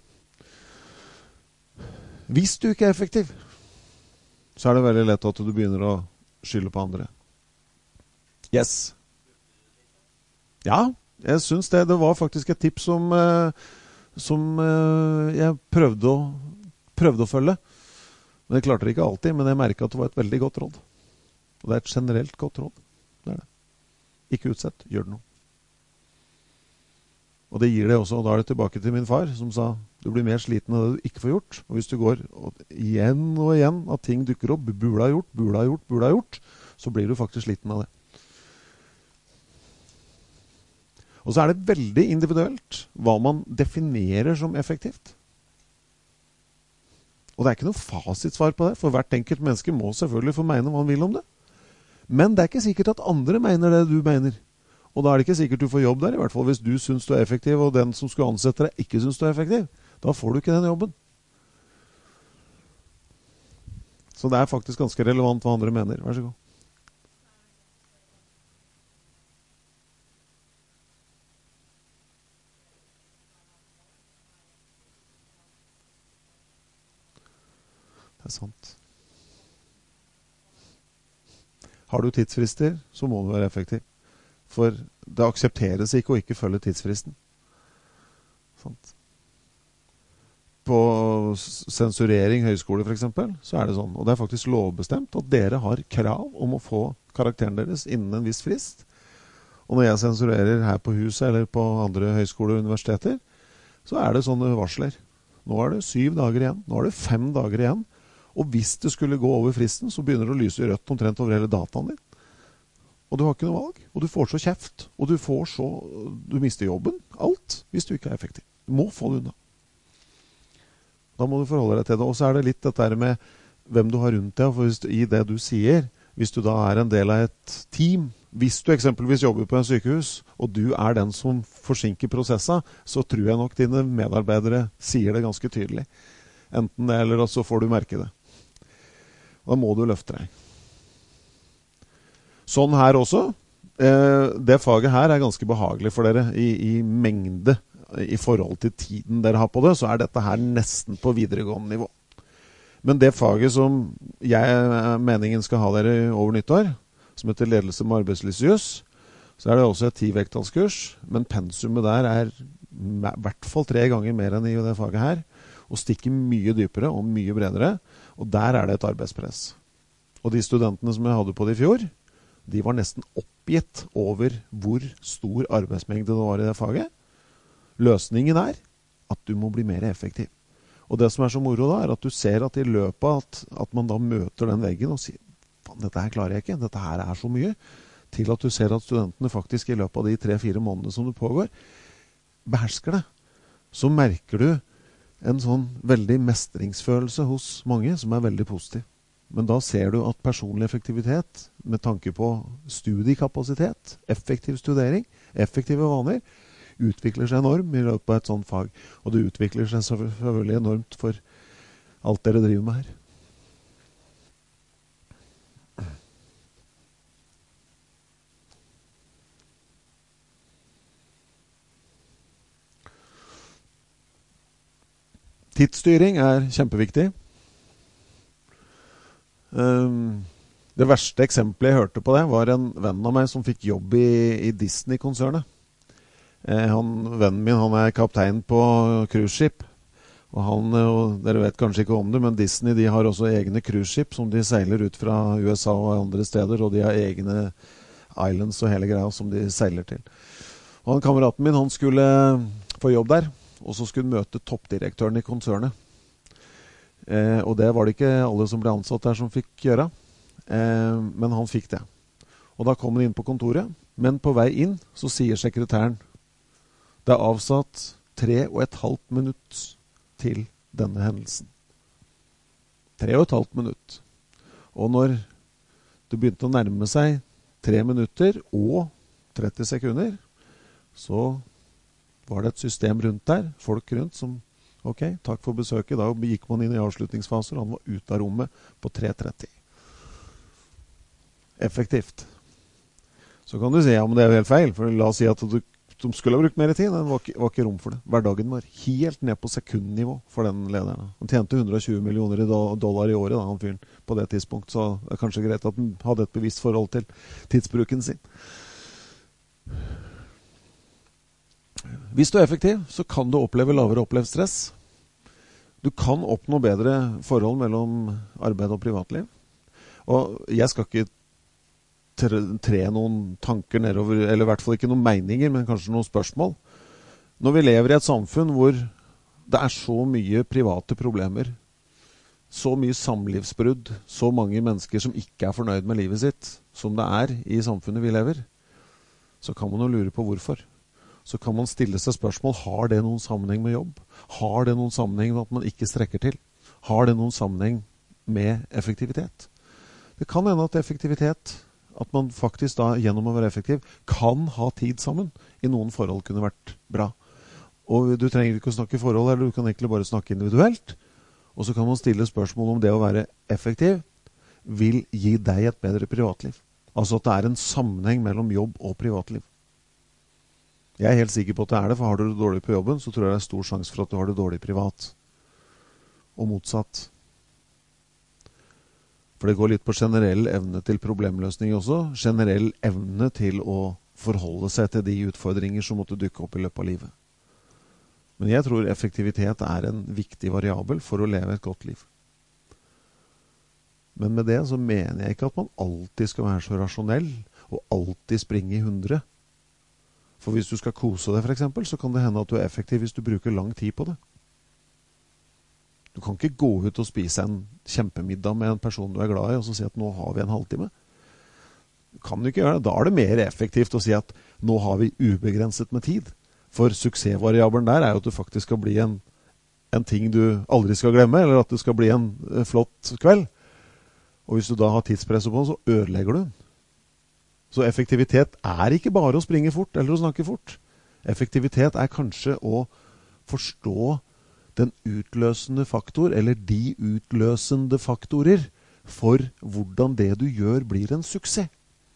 Hvis du ikke er effektiv, så er det veldig lett at du begynner å skylde på andre. Yes. Ja, jeg synes det. Det var faktisk et tips som jeg prøvde å følge. Men jeg klarte det ikke alltid, men jeg merket at det var et veldig godt råd. Og det er et generelt godt råd. Det er det. Ikke utsett, gjør det noe. Og det gir det også, og da er det tilbake til min far, som sa, du blir mer sliten av det du ikke får gjort. Og hvis du går igjen og igjen at ting dukker opp, burde ha gjort, så blir du faktisk sliten av det. Og så er det veldig individuelt hva man definerer som effektivt. Og det er ikke noe fasitsvar på det, for hvert enkelt menneske må selvfølgelig få mene hva han vil om det. Men det er ikke sikkert at andre mener det du mener. Og da er det ikke sikkert du får jobb der, i hvert fall hvis du synes du er effektiv, og den som skulle ansette deg ikke synes du er effektiv. Da får du ikke den jobben. Så det er faktisk ganske relevant hva andre mener. Vær så god. Det er sant. Har du tidsfrister, så må du være effektiv. For det aksepteres ikke å ikke følge tidsfristen. Sant? På sensurering høyskole for eksempel, så er det sånn. Og det er faktisk lovbestemt at dere har krav om å få karakteren deres innen en viss frist. Og når jeg sensurerer her på huset eller på andre høyskoler og universiteter, så er det sånne varsler. Nå er det 7 dager igjen. Nå er det 5 dager igjen. Og hvis det skulle gå over fristen, så begynner det å lyse rødt omtrent over hele dataen din. Og du har ikke noe valg. Og du får så kjeft. Og du mister jobben. Alt. Hvis du ikke er effektiv. Du må få det unna. Da må du forholde deg til det. Og så er det litt dette med hvem du har rundt deg. For i det du sier, hvis du da er en del av et team, hvis du eksempelvis jobber på en sykehus, og du er den som forsinker prosessa, så tror jeg nok dine medarbeidere sier det ganske tydelig. Enten det, eller så får du merke det. Da må du løfte deg. Sånn her også. Det faget her er ganske behagelig for dere i mengde. I forhold til tiden dere har på det, så er dette her nesten på videregående nivå. Men det faget som meningen skal ha dere over nyttår, som heter ledelse med arbeidslivsjus, så er det også et 10-vekttallskurs, men pensumet der er i hvert fall 3 ganger mer enn i det faget her, og stikker mye dypere og mye bredere, og der er det et arbeidspress. Og de studentene som jeg hadde på det i fjor, de var nesten oppgitt over hvor stor arbeidsmengde det var i det faget. Løsningen er at du må bli mer effektiv. Og det som er så moro da, er at du ser at i løpet at man da møter den veggen og sier, dette her klarer jeg ikke, dette her er så mye, til at du ser at studentene faktisk i løpet av de 3-4 månedene som det pågår, behersker det. Så merker du en sånn veldig mestringsfølelse hos mange som er veldig positiv. Men da ser du at personlig effektivitet, med tanke på studiekapasitet, effektiv studering, effektive vaner, utvikler seg enormt i løpet av et sånt fag. Og det utvikler seg selvfølgelig enormt for alt dere driver med her. Tidsstyring er kjempeviktig. Det verste eksempelet jeg hørte på det var en venn av meg som fikk jobb i Disney-konsernet. Vennen min, han er kaptein på cruiseskip, og dere vet kanskje ikke om det, men Disney de har også egne cruiseskip som de seiler ut fra USA og andre steder, og de har egne islands og hele greia som de seiler til. Og han kameraten min, han skulle få jobb der, og så skulle han møte toppdirektøren i konsernet. Og det var det ikke alle som ble ansatt der som fikk gjøre, men han fikk det. Og da kom han inn på kontoret, men på vei inn så sier sekretæren, det er avsatt 3,5 minutt til denne hendelsen. 3,5 minutt. Og når det begynte å nærme seg 3 minutter og 30 sekunder, så var det et system rundt der, folk rundt som, ok, takk for besøket, da gikk man inn i avslutningsfaser, og han var ute av rommet på 3:30. Effektivt. Så kan du si, ja, men det er jo helt feil, for la oss si at de skulle ha brukt mer tid, det var ikke rom for det. Hverdagen var helt ned på sekundnivå for den lederen. Han tjente 120 millioner dollar i året, da, han fyren, på det tidspunkt, så det er kanskje greit at han hadde et bevisst forhold til tidsbruken sin. Hvis du er effektiv, så kan du oppleve lavere opplevd stress. Du kan oppnå bedre forhold mellom arbeid og privatliv. Og jeg skal ikke tre noen tanker nedover, eller i hvert fall ikke noen meninger, men kanskje noen spørsmål. Når vi lever i et samfunn hvor det er så mye private problemer, så mye samlivsbrudd, så mange mennesker som ikke er fornøyd med livet sitt, som det er i samfunnet vi lever, så kan man jo lure på hvorfor. Så kan man stille seg spørsmål, har det noen sammenheng med jobb? Har det noen sammenheng med at man ikke strekker til? Har det noen sammenheng med effektivitet? Det kan hende at effektivitet, at man faktisk da gjennom å være effektiv, kan ha tid sammen. I noen forhold kunne vært bra. Og du trenger ikke å snakke forhold, eller du kan egentlig bare snakke individuelt. Og så kan man stille spørsmål om det å være effektiv vil gi deg et bedre privatliv. Altså at det er en sammenheng mellom jobb og privatliv. Jeg er helt sikker på at det er det, for har du det dårlig på jobben, så tror jeg det er stor sjanse for at du har det dårlig privat. Og motsatt. For det går litt på generell evne til problemløsning også. Generell evne til å forholde seg til de utfordringer som måtte dukke opp i løpet av livet. Men jeg tror effektivitet er en viktig variabel for å leve et godt liv. Men med det så mener jeg ikke at man alltid skal være så rasjonell og alltid springe i 100. For hvis du skal kose deg for eksempel, så kan det hende at du er effektiv hvis du bruker lang tid på det. Du kan ikke gå ut og spise en kjempemiddag med en person du er glad i, og så si at nå har vi en halvtime. Du kan ikke gjøre det. Da er det mer effektivt å si at nå har vi ubegrenset med tid. For suksessvariabelen der er jo at du faktisk skal bli en ting du aldri skal glemme, eller at det skal bli en flott kveld. Og hvis du da har tidspresset på den, så ødelegger du den. Så effektivitet er ikke bare å springe fort eller å snakke fort. Effektivitet er kanskje å forstå den utløsende faktor, eller de utløsende faktorer, for hvordan det du gjør blir en suksess.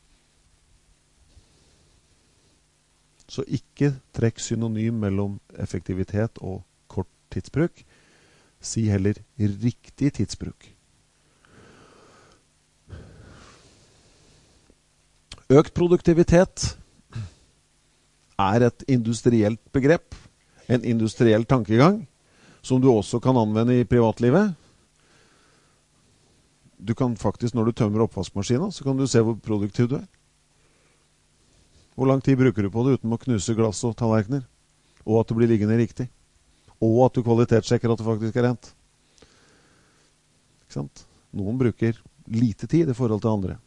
Så ikke trekk synonym mellom effektivitet og kort tidsbruk. Si heller riktig tidsbruk. Økt produktivitet er et industrielt begrep, en industriell tankegang, som du også kan anvende i privatlivet. Du kan faktisk, når du tømmer oppvaskmaskinen, så kan du se hvor produktiv du er. Hvor lang tid bruker du på det uten å knuse glass og tallerkener? Og at det blir liggende riktig. Og at du kvalitetssjekker at det faktisk er rent. Ikke sant? Noen bruker lite tid i forhold til andre.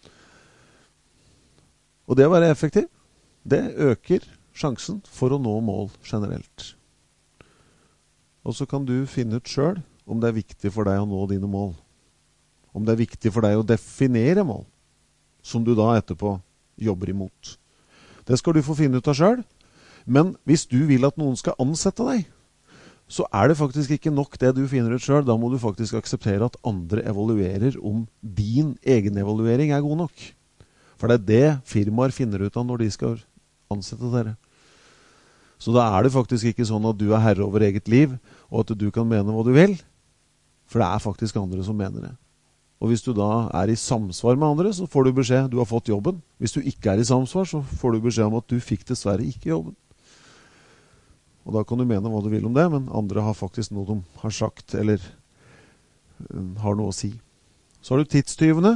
Og det å være effektiv, det øker sjansen for å nå mål generelt. Og så kan du finne ut selv om det er viktig for deg å nå dine mål. Om det er viktig for deg å definere mål, som du da etterpå jobber imot. Det skal du få finne ut av selv. Men hvis du vil at noen skal ansette deg, så er det faktisk ikke nok det du finner ut selv. Da må du faktisk akseptere at andre evaluerer om din egen evaluering er god nok. For det er det firmaer finner ut av når de skal ansette dere. Så da er det faktisk ikke sånn at du er herre over eget liv, og at du kan mene hva du vil. For det er faktisk andre som mener det. Og hvis du da er i samsvar med andre, så får du beskjed, du har fått jobben. Hvis du ikke er i samsvar, så får du beskjed om at du fikk dessverre ikke jobben. Og da kan du mene hva du vil om det, men andre har faktisk noe de har sagt, eller har noe å si. Så har du tidstyvene.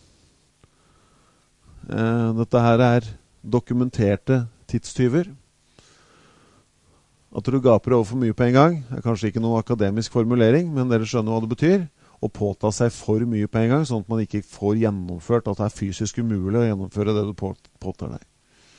Dette her er dokumenterte tidstyver. At du gaper over for mye på en gang er kanskje ikke noen akademisk formulering, men dere skjønner hva det betyr. Å påta seg for mye på en gang, sånn at man ikke får gjennomført, at det er fysisk umulig å gjennomføre det du påtar deg.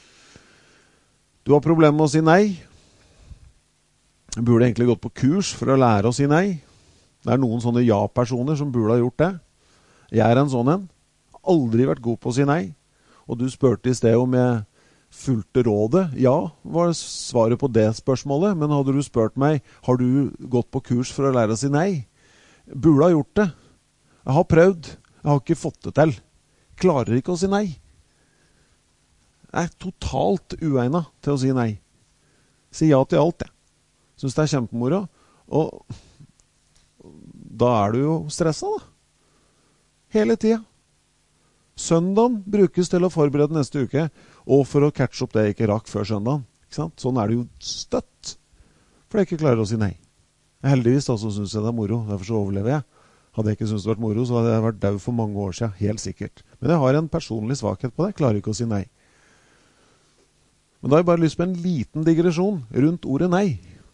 Du har problemer med å si nei. Du burde egentlig gått på kurs for å lære å si nei. Det er noen sånne ja-personer som burde ha gjort det. Jeg er en sånn en. Aldri vært god på å si nei. Og du spurte i sted om jeg fulgte rådet. Ja, var svaret på det spørsmålet. Men hadde du spurt meg, har du gått på kurs for å lære å si nei? Burde ha gjort det. Jeg har prøvd. Jeg har ikke fått det til. Klarer ikke å si nei. Jeg er totalt uegnet til å si nei. Si ja til alt, jeg. Synes det er kjempemoro. Og da er du jo stresset, da. Hele tiden. Søndagen brukes til å forberede neste uke, og for å catche opp det jeg ikke rakk før søndagen. Ikke sant? Sånn er det jo støtt. For jeg ikke klarer å si nei. Heldigvis da, så synes jeg det er moro. Derfor så overlever jeg. Hadde jeg ikke syntes det vært moro, så hadde jeg vært død for mange år siden. Helt sikkert. Men jeg har en personlig svakhet på det. Jeg klarer ikke å si nei. Men da har jeg bare lyst på en liten digresjon rundt ordet nei.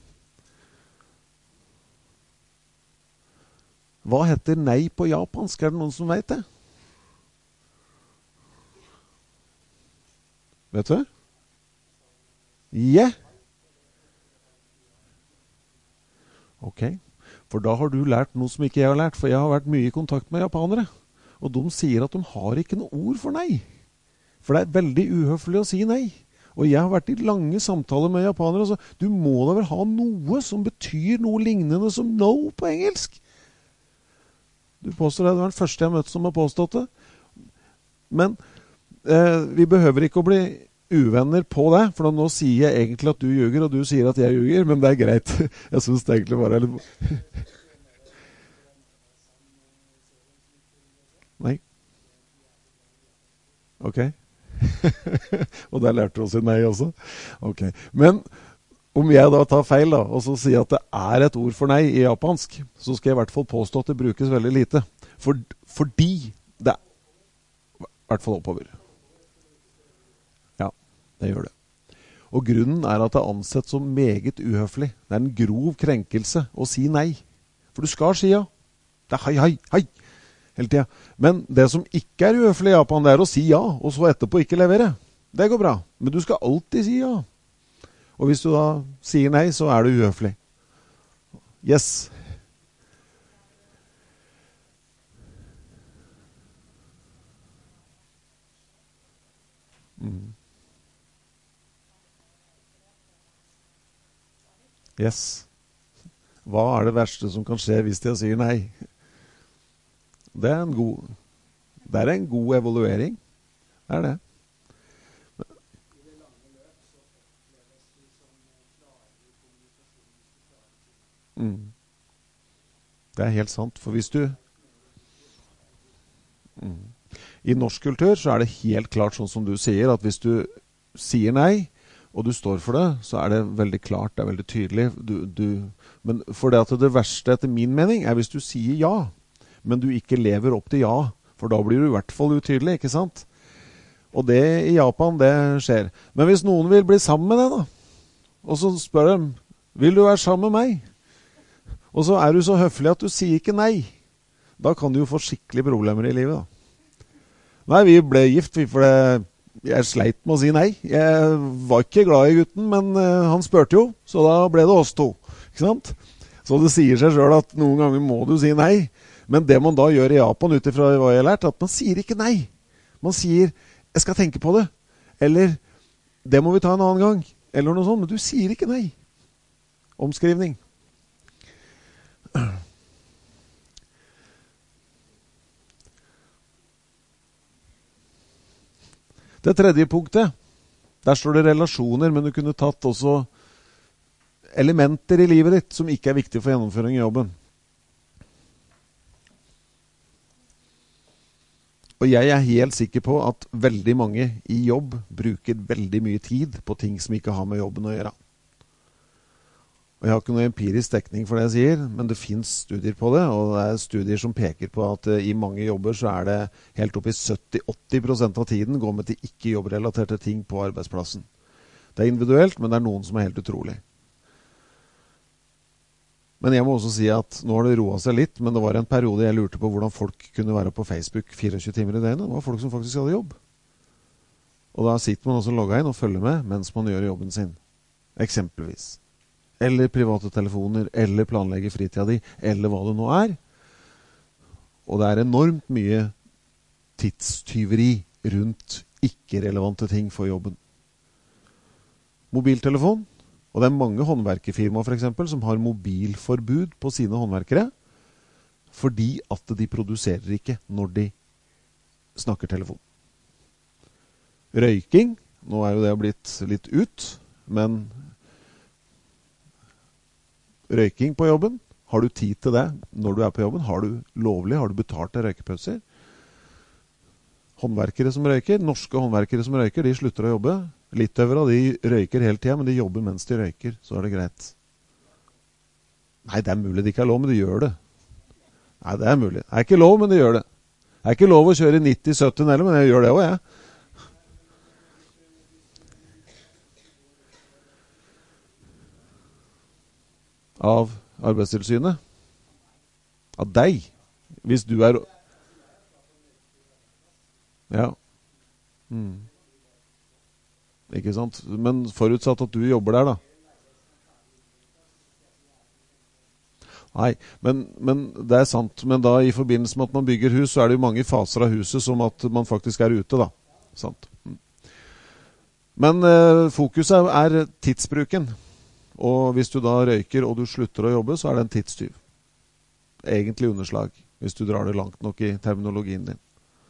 Hva heter nei på japansk? Er det noen som vet det? Vet du? Ja. Ok. For da har du lært noe som ikke jeg har lært, for jeg har vært mye i kontakt med japanere. Og de sier at de har ikke noe ord for nei. For det er veldig uhøflig å si nei. Og jeg har vært i lange samtaler med japanere, og så, du må da vel ha noe som betyr noe lignende som no på engelsk. Du påstår det, det var den første jeg har møtt som har påstått det. Men vi behøver ikke å bli uvenner på det, for nå sier jeg egentlig at du ljuger, og du sier at jeg ljuger, men det er greit. Jeg synes det egentlig bare er litt... Nei. Ok. Og der lærte du å si nei også. Ok. Men om jeg da tar feil da, og så sier at det er et ord for nei i japansk, så skal jeg i hvert fall påstå at det brukes veldig lite. Fordi det er i hvert fall oppover. Ja, det gjør det. Og grunnen er at det er ansett som meget uhøflig. Det er en grov krenkelse å si nei. For du skal si ja. Det er hei, hei, hei. Hele tiden. Men det som ikke er uhøflig i Japan, det er å si ja, og så etterpå ikke levere. Det går bra. Men du skal alltid si ja. Og hvis du da sier nei, så er det uhøflig. Yes. Yes. Hva er det verste som kan skje hvis jeg sier nei? Det er en god evaluering. Det er det. Det er helt sant, for hvis du i norsk kultur så er det helt klart sånn som du sier, at hvis du sier nei, og du står for det, så er det veldig klart, det er veldig tydelig. Men for det at det verste etter min mening er hvis du sier ja, men du ikke lever opp til ja, for da blir du i hvert fall utydelig, ikke sant? Og det i Japan, det skjer. Men hvis noen vil bli sammen med deg da, og så spør de, vil du være sammen med meg? Og så er du så høflig at du sier ikke nei. Da kan du jo få skikkelig problemer i livet da. Nei, vi ble gift, for jeg sleit med å si nei. Jeg var ikke glad i gutten, men han spørte jo, så da ble det oss to, ikke sant? Så det sier seg selv at noen ganger må du si nei. Men det man da gjør i Japan, utifra hva jeg har lært, at man sier ikke nei. Man sier, jeg skal tenke på det. Eller, det må vi ta en annen gang. Eller noe sånt, men du sier ikke nei. Omskrivning. Det tredje punktet, der står det relasjoner, men du kunne tatt også elementer i livet ditt som ikke er viktige for gjennomføring i jobben. Og jeg er helt sikker på at veldig mange i jobb bruker veldig mye tid på ting som ikke har med jobben å gjøre. Og jeg har ikke noe empirisk dekning for det jeg sier, men det finnes studier på det, og det er studier som peker på at i mange jobber så er det helt opp i 70-80% av tiden går med til ikke jobbrelaterte ting på arbeidsplassen. Det er individuelt, men det er noen som er helt utrolig. Men jeg må også si at nå har det roet seg litt, men det var en periode jeg lurte på hvordan folk kunne være på Facebook 24 timer i døgnet. Det var folk som faktisk hadde jobb. Og da sitter man også logget inn og følger med mens man gjør jobben sin. Eksempelvis. Eller private telefoner, eller planlegger fritida di, eller hva det nå er. Og det er enormt mye tidstyveri rundt ikke-relevante ting for jobben. Mobiltelefon. Og det er mange håndverkerfirmaer for eksempel som har mobilforbud på sine håndverkere fordi at de produserer ikke når de snakker telefon. Røyking, nå er jo det blitt litt ut, men røyking på jobben, har du tid til det når du er på jobben? Har du lovlig, har du betalt til røykepauser? Håndverkere som røyker, norske håndverkere som røyker, de slutter å jobbe. Litt over av de røyker hele tiden, men de jobber mens de røyker, så er det greit. Nei, det er mulig det ikke er lov, men de gjør det. Nei, det er mulig. Det er ikke lov, men de gjør det. Det er ikke lov å kjøre 90-70 heller, men jeg gjør det også, jeg. av Arbeidstilsynet? Av deg? Hvis du er... Ja. Ikke sant? Men forutsatt at du jobber der, da. Nei, men det er sant. Men da i forbindelse med at man bygger hus, så er det jo mange faser av huset som at man faktisk er ute, da. Sant. Men fokuset er tidsbruken. Og hvis du da røyker og du slutter å jobbe, så er det en tidstyv. Egentlig underslag, hvis du drar det langt nok i terminologien din.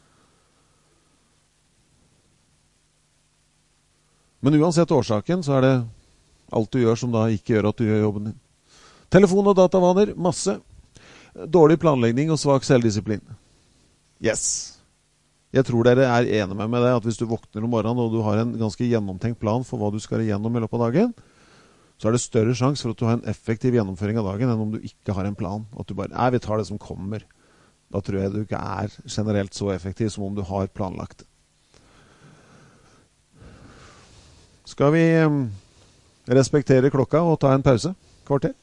Men uansett årsaken, så er det alt du gjør som da ikke gjør at du gjør jobben din. Telefon- og datavaner, masse. Dårlig planlegging og svak selvdisiplin. Yes. Jeg tror dere er enige med meg det, at hvis du våkner om morgenen og du har en ganske gjennomtenkt plan for hva du skal igjennom i løpet av dagen, så er det større sjanse for at du har en effektiv gjennomføring av dagen enn om du ikke har en plan. At du bare, nei, vi tar det som kommer. Da tror jeg du ikke er generelt så effektiv som om du har planlagt. Skal vi respektere klokka og ta en pause? Kvarter?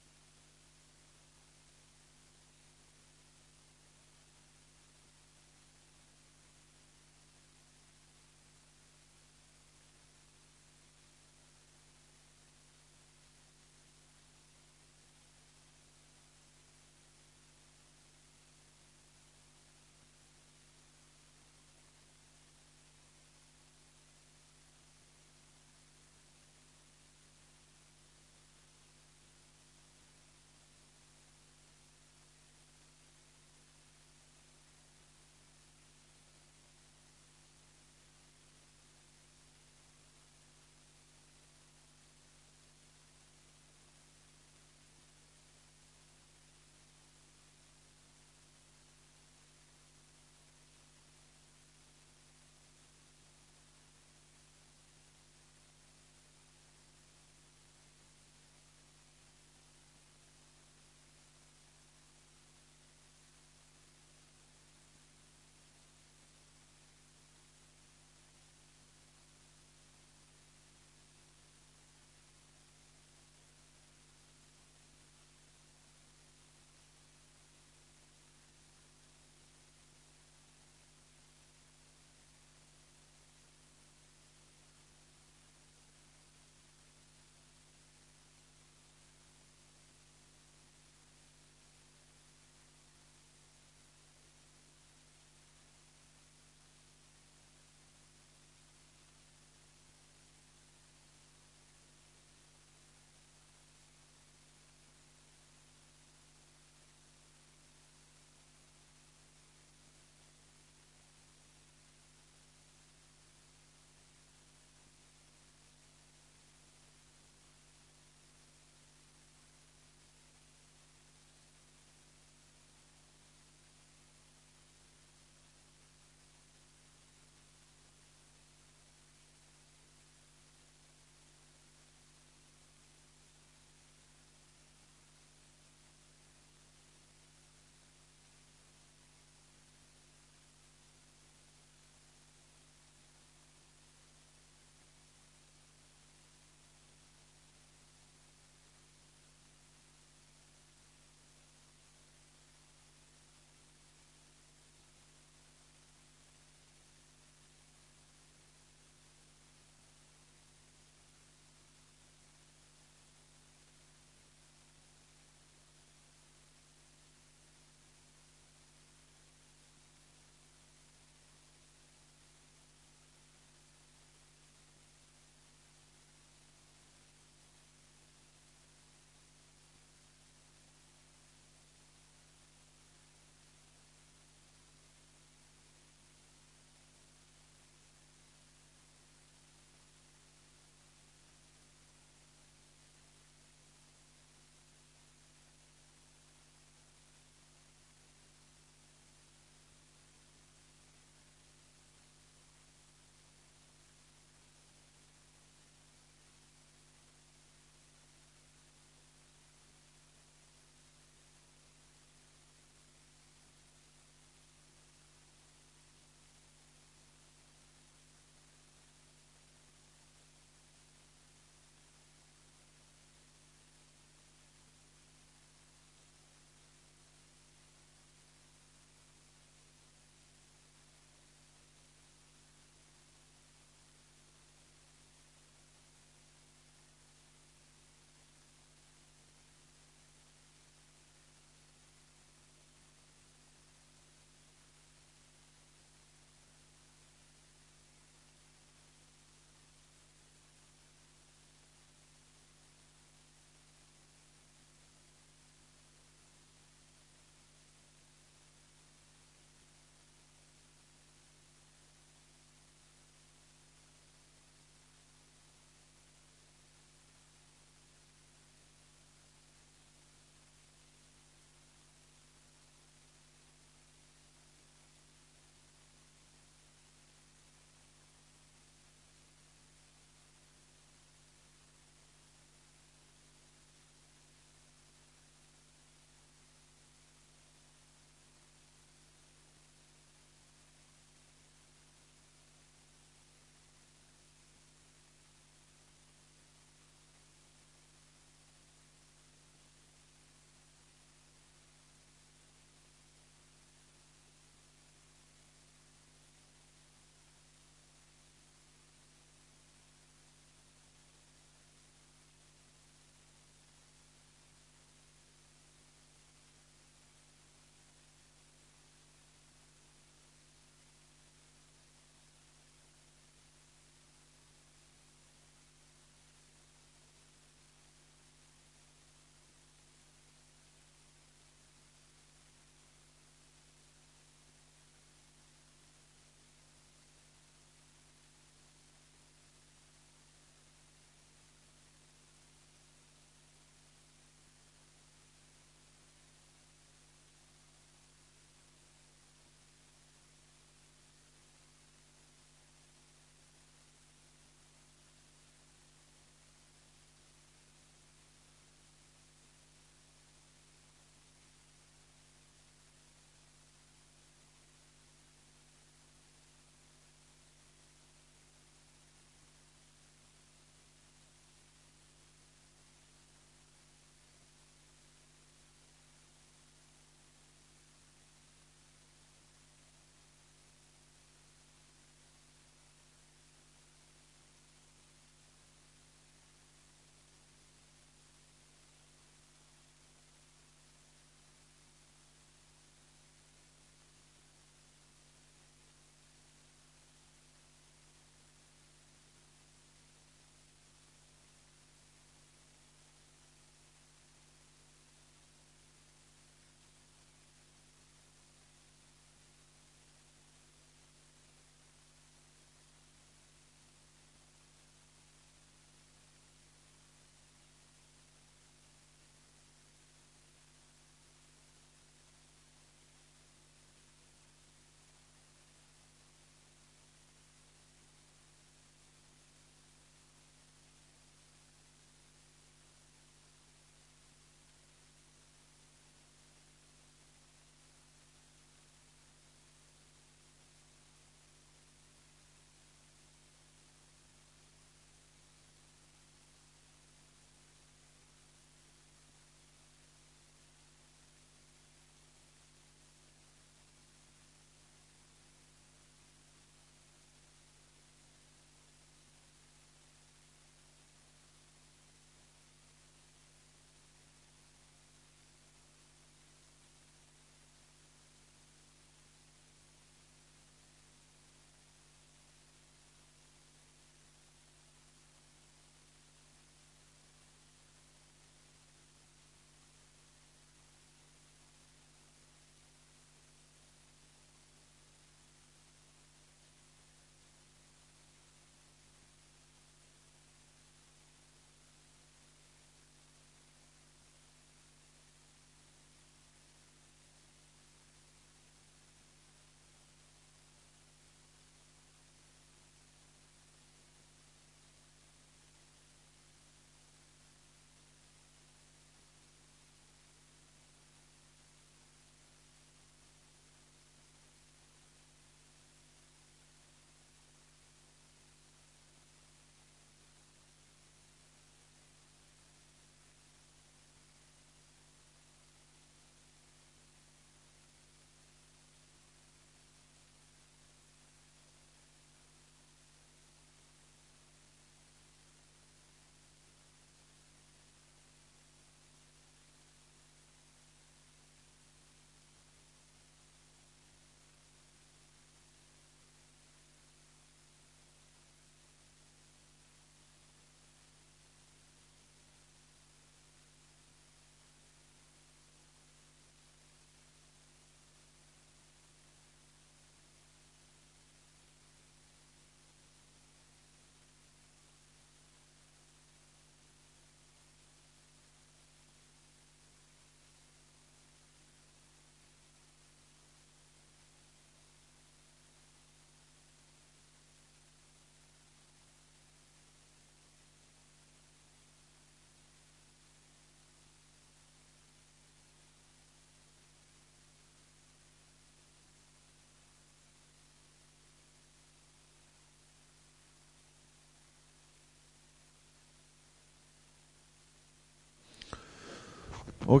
Ok.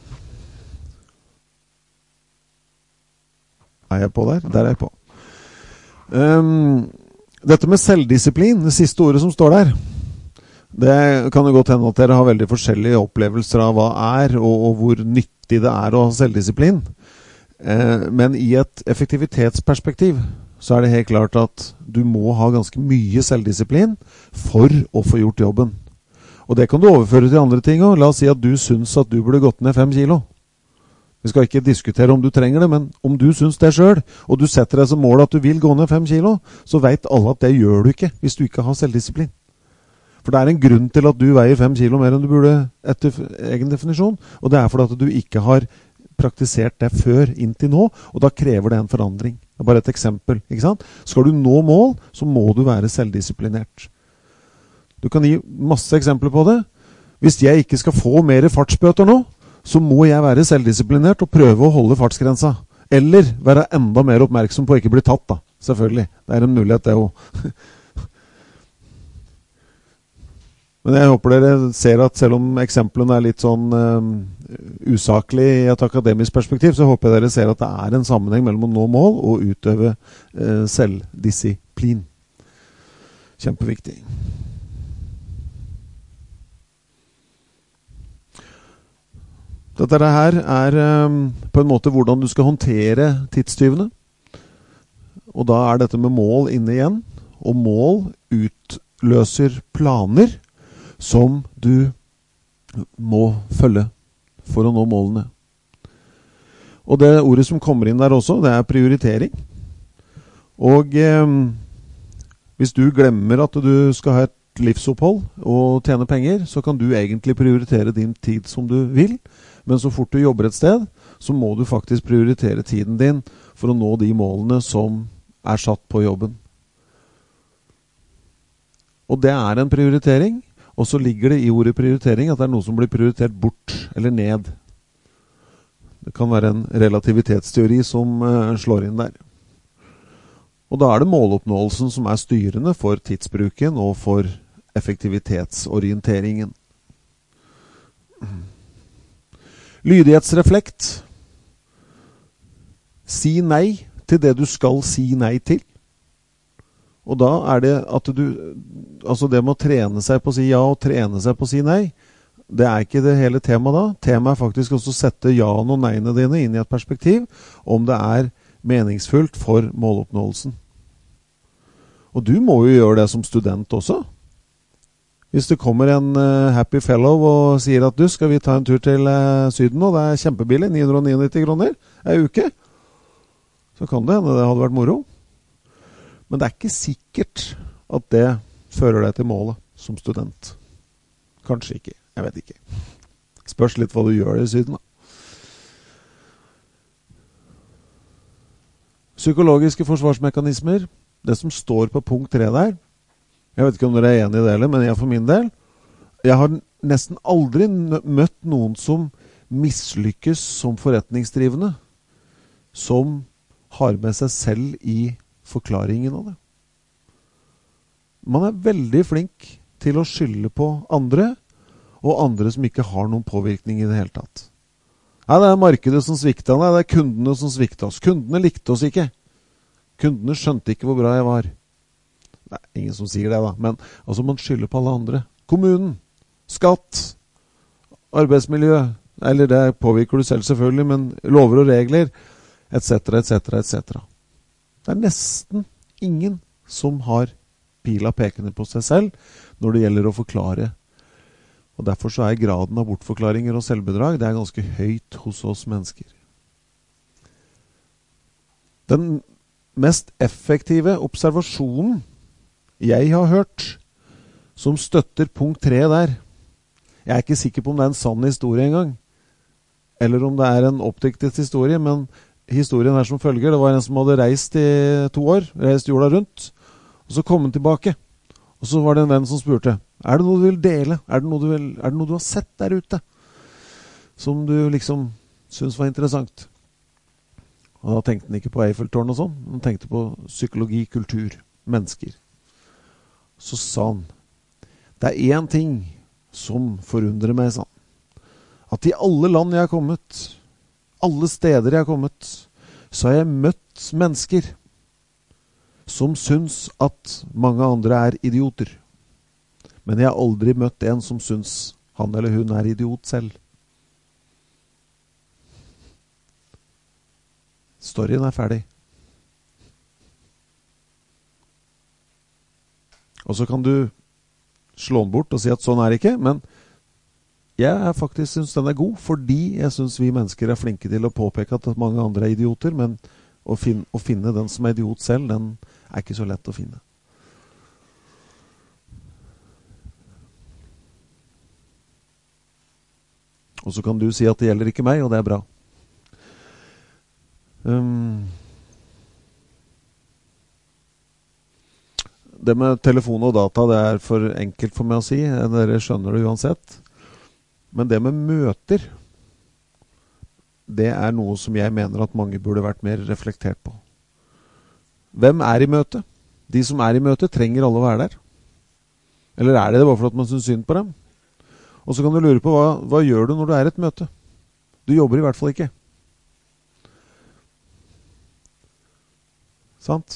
Er jeg på der? Der er jeg på. Dette med selvdisiplin, det siste ordet som står der, det kan jo godt hende at dere har veldig forskjellige opplevelser av hva er, og hvor nyttig det er å ha selvdisiplin. Men i et effektivitetsperspektiv så er det helt klart at du må ha ganske mye selvdisiplin for å få gjort jobben. Og det kan du overføre til andre ting også. La oss si at du synes at du burde gått ned 5 kilo. Vi skal ikke diskutere om du trenger det, men om du synes det selv, og du setter deg som mål at du vil gå ned 5 kilo, så vet alle at det gjør du ikke hvis du ikke har selvdisiplin. For det er en grunn til at du veier 5 kilo mer enn du burde etter egen definisjon, og det er fordi at du ikke har praktisert det før inntil nå, og da krever det en forandring. Det er bare et eksempel, ikke sant? Skal du nå mål, så må du være selvdisiplinert. Du kan gi masse eksempler på det. Hvis jeg ikke skal få mer fartsbøter nå, så må jeg være selvdisiplinert og prøve å holde fartsgrensa. Eller være enda mer oppmerksom på å ikke bli tatt, da. Selvfølgelig. Det er en mulighet, det også. Men jeg håper dere ser at selv om eksemplene er litt sånn usaklig i et akademisk perspektiv, så håper jeg dere ser at det er en sammenheng mellom å nå mål og utøve selvdisiplin. Kjempeviktig. Dette her er på en måte hvordan du skal håndtere tidstyvene. Og da er dette med mål inne igjen. Og mål utløser planer som du må følge for å nå målene. Og det ordet som kommer inn der også, det er prioritering. Og hvis du glemmer at du skal ha et livsopphold og tjene penger, så kan du egentlig prioritere din tid som du vil. Men så fort du jobber et sted, så må du faktisk prioritere tiden din for å nå de målene som er satt på jobben. Og det er en prioritering, og så ligger det i ordet prioritering at det er noe som blir prioritert bort eller ned. Det kan være en relativitetsteori som slår inn der. Og da er det måloppnåelsen som er styrende for tidsbruken og for effektivitetsorienteringen. Lydighetsreflekt. Si nei til det du skal si nei til. Og da er det at du, altså det med å trene seg på å si ja og trene seg på å si nei, det er ikke det hele temaet da. Temaet er faktisk også å sette ja-en og nei-ene dine inn i et perspektiv, om det er meningsfullt for måloppnåelsen. Og du må jo gjøre det som student også. Hvis det kommer en happy fellow og sier at du, skal vi ta en tur til Syden nå, det er kjempebillig, 999 kroner, en uke, så kan det hende det hadde vært moro. Men det er ikke sikkert at det fører deg til målet som student. Kanskje ikke, jeg vet ikke. Spørs litt hva du gjør i Syden da. Psykologiske forsvarsmekanismer, det som står på punkt 3 der, jeg vet ikke om dere er enige i det, men jeg for min del, jeg har nesten aldri møtt noen som mislykkes som forretningsdrivende, som har med seg selv i forklaringen av det. Man er veldig flink til å skylde på andre, og andre som ikke har noen påvirkning i det hele tatt. Nei, det er markedet som svikta, nei, det er kundene som svikta oss. Kundene likte oss ikke. Kundene skjønte ikke hvor bra jeg var. Det er ingen som sier det da, men altså man skylder på alle andre. Kommunen, skatt, arbeidsmiljø, eller det påvirker du selv selvfølgelig, men lover og regler, etc., etc., etc. Det er nesten ingen som har pila pekende på seg selv når det gjelder å forklare. Og derfor så er graden av bortforklaringer og selvbedrag, det er ganske høyt hos oss mennesker. Den mest effektive observasjonen jeg har hørt som støtter punkt 3 der. Jeg er ikke sikker på om det er en sann historie engang, eller om det er en oppdiktet historie, men historien er som følger. Det var en som hadde reist i 2 år, reist jorda rundt, og så kom han tilbake. Og så var det en venn som spurte, er det noe du vil dele? Er det noe du har sett der ute? Som du liksom synes var interessant? Og da tenkte han ikke på Eiffeltårn og sånn, han tenkte på psykologi, kultur, mennesker. Så sa han, det er en ting som forundrer meg, sa han. at i alle land jeg har kommet, alle steder jeg har kommet, så har jeg møtt mennesker som syns at mange andre er idioter. Men jeg har aldri møtt en som syns han eller hun er idiot selv. Storyen er ferdig. Og så kan du slå den bort og si at sånn er det ikke, men jeg faktisk synes den er god, fordi jeg synes vi mennesker er flinke til å påpeke at mange andre er idioter, men å finne den som er idiot selv, den er ikke så lett å finne. Og så kan du si at det gjelder ikke meg, og det er bra. Det med telefon og data, det er for enkelt for meg å si. Dere skjønner det uansett. Men det med møter, det er noe som jeg mener at mange burde vært mer reflektert på. Hvem er i møte? De som er i møte trenger alle å være der. Eller er det bare for at man synes synd på dem? Og så kan du lure på, hva gjør du når du er i et møte? Du jobber i hvert fall ikke. Sant?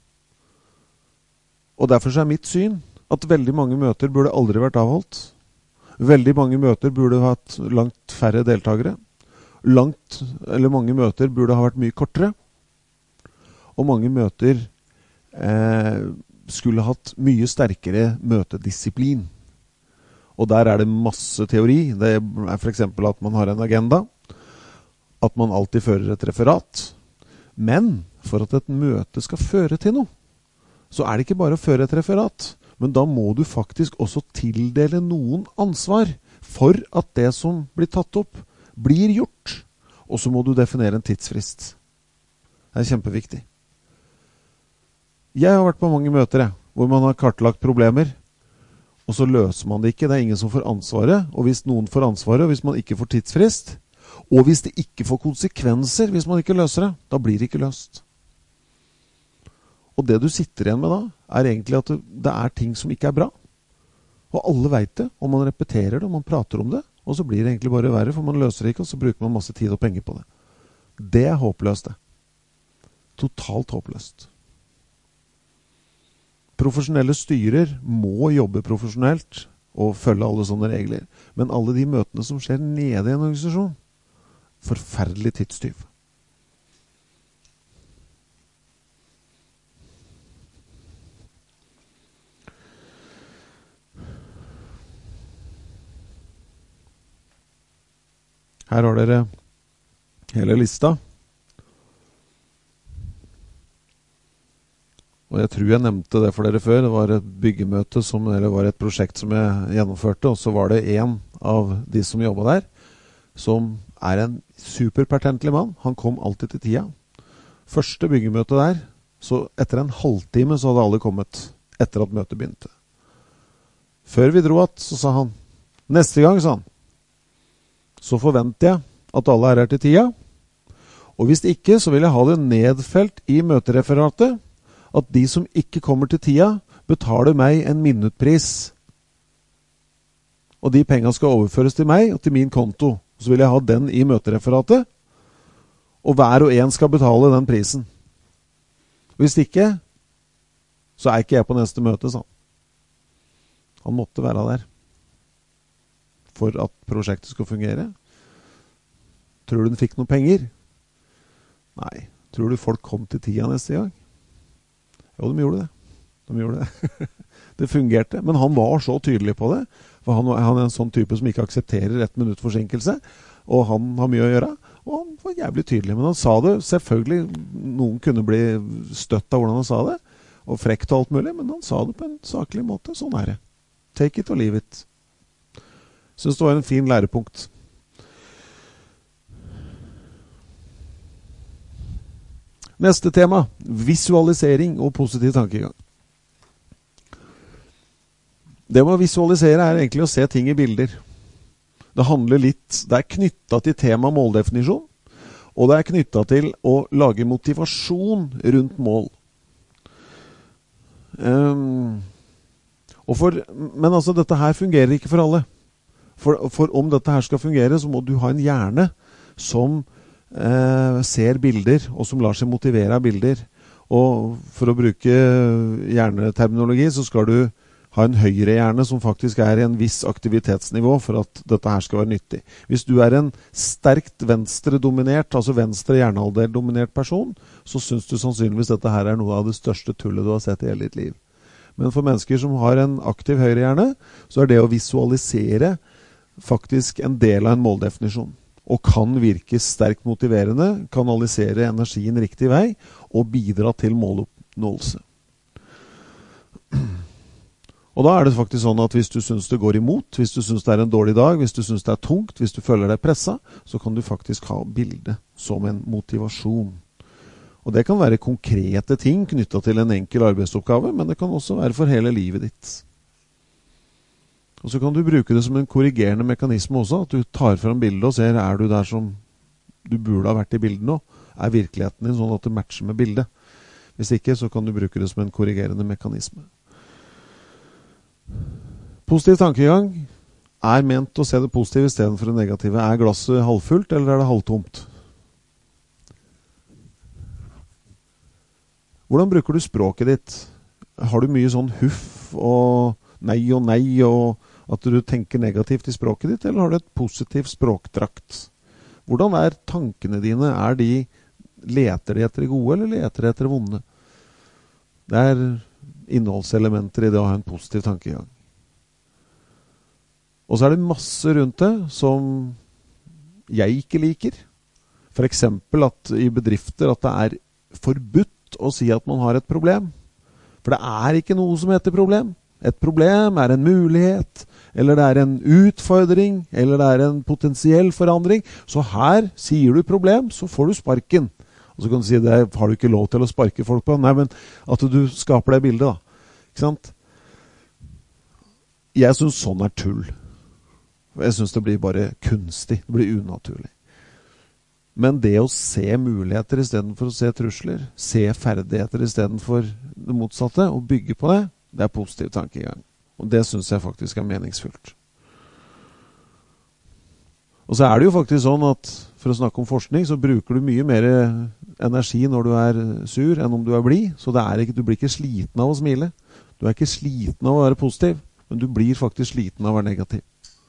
Og derfor er mitt syn at veldig mange møter burde aldri vært avholdt. Veldig mange møter burde ha hatt langt færre deltagere. Mange møter burde ha vært mye kortere. Og mange møter skulle hatt mye sterkere møtedisiplin. Og der er det masse teori. Det er for eksempel at man har en agenda, at man alltid fører et referat. Men for at et møte skal føre til noe, så er det ikke bare å føre et referat, men da må du faktisk også tildele noen ansvar for at det som blir tatt opp, blir gjort. Og så må du definere en tidsfrist. Det er kjempeviktig. Jeg har vært på mange møter hvor man har kartlagt problemer, og så løser man det ikke. Det er ingen som får ansvaret, og hvis noen får ansvaret, og hvis man ikke får tidsfrist, og hvis det ikke får konsekvenser hvis man ikke løser det, da blir det ikke løst. Og det du sitter igjen med da, er egentlig at det er ting som ikke er bra. Og alle vet det, og man repeterer det, og man prater om det, og så blir det egentlig bare verre, for man løser det ikke, og så bruker man masse tid og penger på det. Det er håpløst, det. Totalt håpløst. Profesjonelle styrer må jobbe profesjonelt og følge alle sånne regler. Men alle de møtene som skjer nede i en organisasjon, forferdelig tidstyv. Her har dere hele lista. Og jeg tror jeg nevnte det for dere før. Det var et byggemøte, eller var et prosjekt som jeg gjennomførte, og så var det en av de som jobbet der, som er en superpertentlig mann. Han kom alltid til tida. Første byggemøte der, så etter en halvtime så hadde alle kommet, etter at møtet begynte. Før vi dro at, så sa han, neste gang, sa han, så forventer jeg at alle er her til tida, og hvis ikke, så vil jeg ha det nedfelt i møtereferatet, at de som ikke kommer til tida, betaler meg en minuttpris. Og de pengene skal overføres til meg og til min konto. Så vil jeg ha den i møtereferatet, og hver og en skal betale den prisen. Hvis ikke, så er ikke jeg på neste møte, sa han. Han måtte være der for at prosjektet skulle fungere. Tror du den fikk noen penger? Nei. Tror du folk kom til tida neste gang? Jo, de gjorde det. Det fungerte, men han var så tydelig på det, for han er en sånn type som ikke aksepterer 1 minutt forsinkelse, og han har mye å gjøre, og han var jævlig tydelig, men han sa det, selvfølgelig, noen kunne bli støtt av hvordan han sa det, og frekt og alt mulig, men han sa det på en saklig måte, sånn er det. Take it or leave it. Synes det var en fin lærepunkt. Neste tema, visualisering og positiv tankegang. Det med å visualisere er egentlig å se ting i bilder. Det handler litt, det er knyttet til tema måldefinisjon, og det er knyttet til å lage motivasjon rundt mål. Men altså, dette her fungerer ikke for alle. For om dette her skal fungere, så må du ha en hjerne som ser bilder, og som lar seg motivere av bilder. Og for å bruke hjerneterminologi, så skal du ha en høyre hjerne som faktisk er i en viss aktivitetsnivå for at dette her skal være nyttig. Hvis du er en sterkt venstre-dominert, altså venstre hjernehalvdel-dominert person, så synes du sannsynligvis dette her er noe av det største tullet du har sett i hele ditt liv. Men for mennesker som har en aktiv høyre hjerne, så er det å visualisere faktisk en del av en måldefinisjon. Og kan virke sterkt motiverende, kanalisere energien riktig vei, og bidra til måloppnåelse. Og da er det faktisk sånn at hvis du synes det går imot, hvis du synes det er en dårlig dag, hvis du synes det er tungt, hvis du føler deg presset, så kan du faktisk ha bildet som en motivasjon. Og det kan være konkrete ting knyttet til en enkel arbeidsoppgave, men det kan også være for hele livet ditt. Og så kan du bruke det som en korrigerende mekanisme også, at du tar frem bildet og ser, er du der som du burde ha vært i bildet nå? Er virkeligheten din sånn at det matcher med bildet? Hvis ikke, så kan du bruke det som en korrigerende mekanisme. Positiv tankegang er ment å se det positive i stedet for det negative. Er glasset halvfullt, eller er det halvtomt? Hvordan bruker du språket ditt? Har du mye sånn huff og nei, og at du tenker negativt i språket ditt, eller har du et positivt språkdrakt? Hvordan er tankene dine? Leter de etter det gode, eller leter de etter det vonde? Det er innholdselementer i det å ha en positiv tankegang. Og så er det masse rundt det som jeg ikke liker. For eksempel at i bedrifter at det er forbudt å si at man har et problem. For det er ikke noe som heter problem. Et problem er en mulighet, eller det er en utfordring, eller det er en potensiell forandring. Så her sier du problem, så får du sparken. Og så kan du si, det har du ikke lov til å sparke folk på. Nei, men at du skaper det bildet da. Ikke sant? Jeg synes sånn er tull. Jeg synes det blir bare kunstig. Det blir unaturlig. Men det å se muligheter i stedet for å se trusler, se ferdigheter i stedet for det motsatte, og bygge på det, det er positiv tankegang. Og det synes jeg faktisk er meningsfullt. Og så er det jo faktisk sånn at, for å snakke om forskning, så bruker du mye mer energi når du er sur enn om du er blid. Så du blir ikke sliten av å smile. Du er ikke sliten av å være positiv, men du blir faktisk sliten av å være negativ.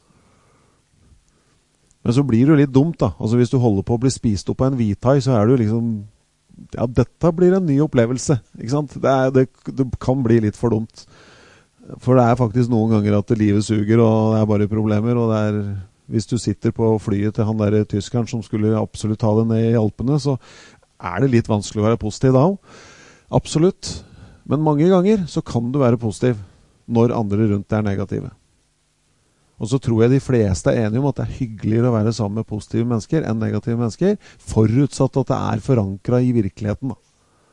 Men så blir det jo litt dumt da. Altså hvis du holder på å bli spist opp av en hvithai, så er det jo liksom, ja, dette blir en ny opplevelse, ikke sant? Det kan bli litt for dumt. For det er faktisk noen ganger at livet suger, og det er bare problemer, og det er, hvis du sitter på flyet til han der tyskeren som skulle absolutt ta det ned i Alpene, så er det litt vanskelig å være positiv da også. Absolutt. Men mange ganger så kan du være positiv når andre rundt deg er negative. Og så tror jeg de fleste er enige om at det er hyggeligere å være sammen med positive mennesker enn negative mennesker, forutsatt at det er forankret i virkeligheten da.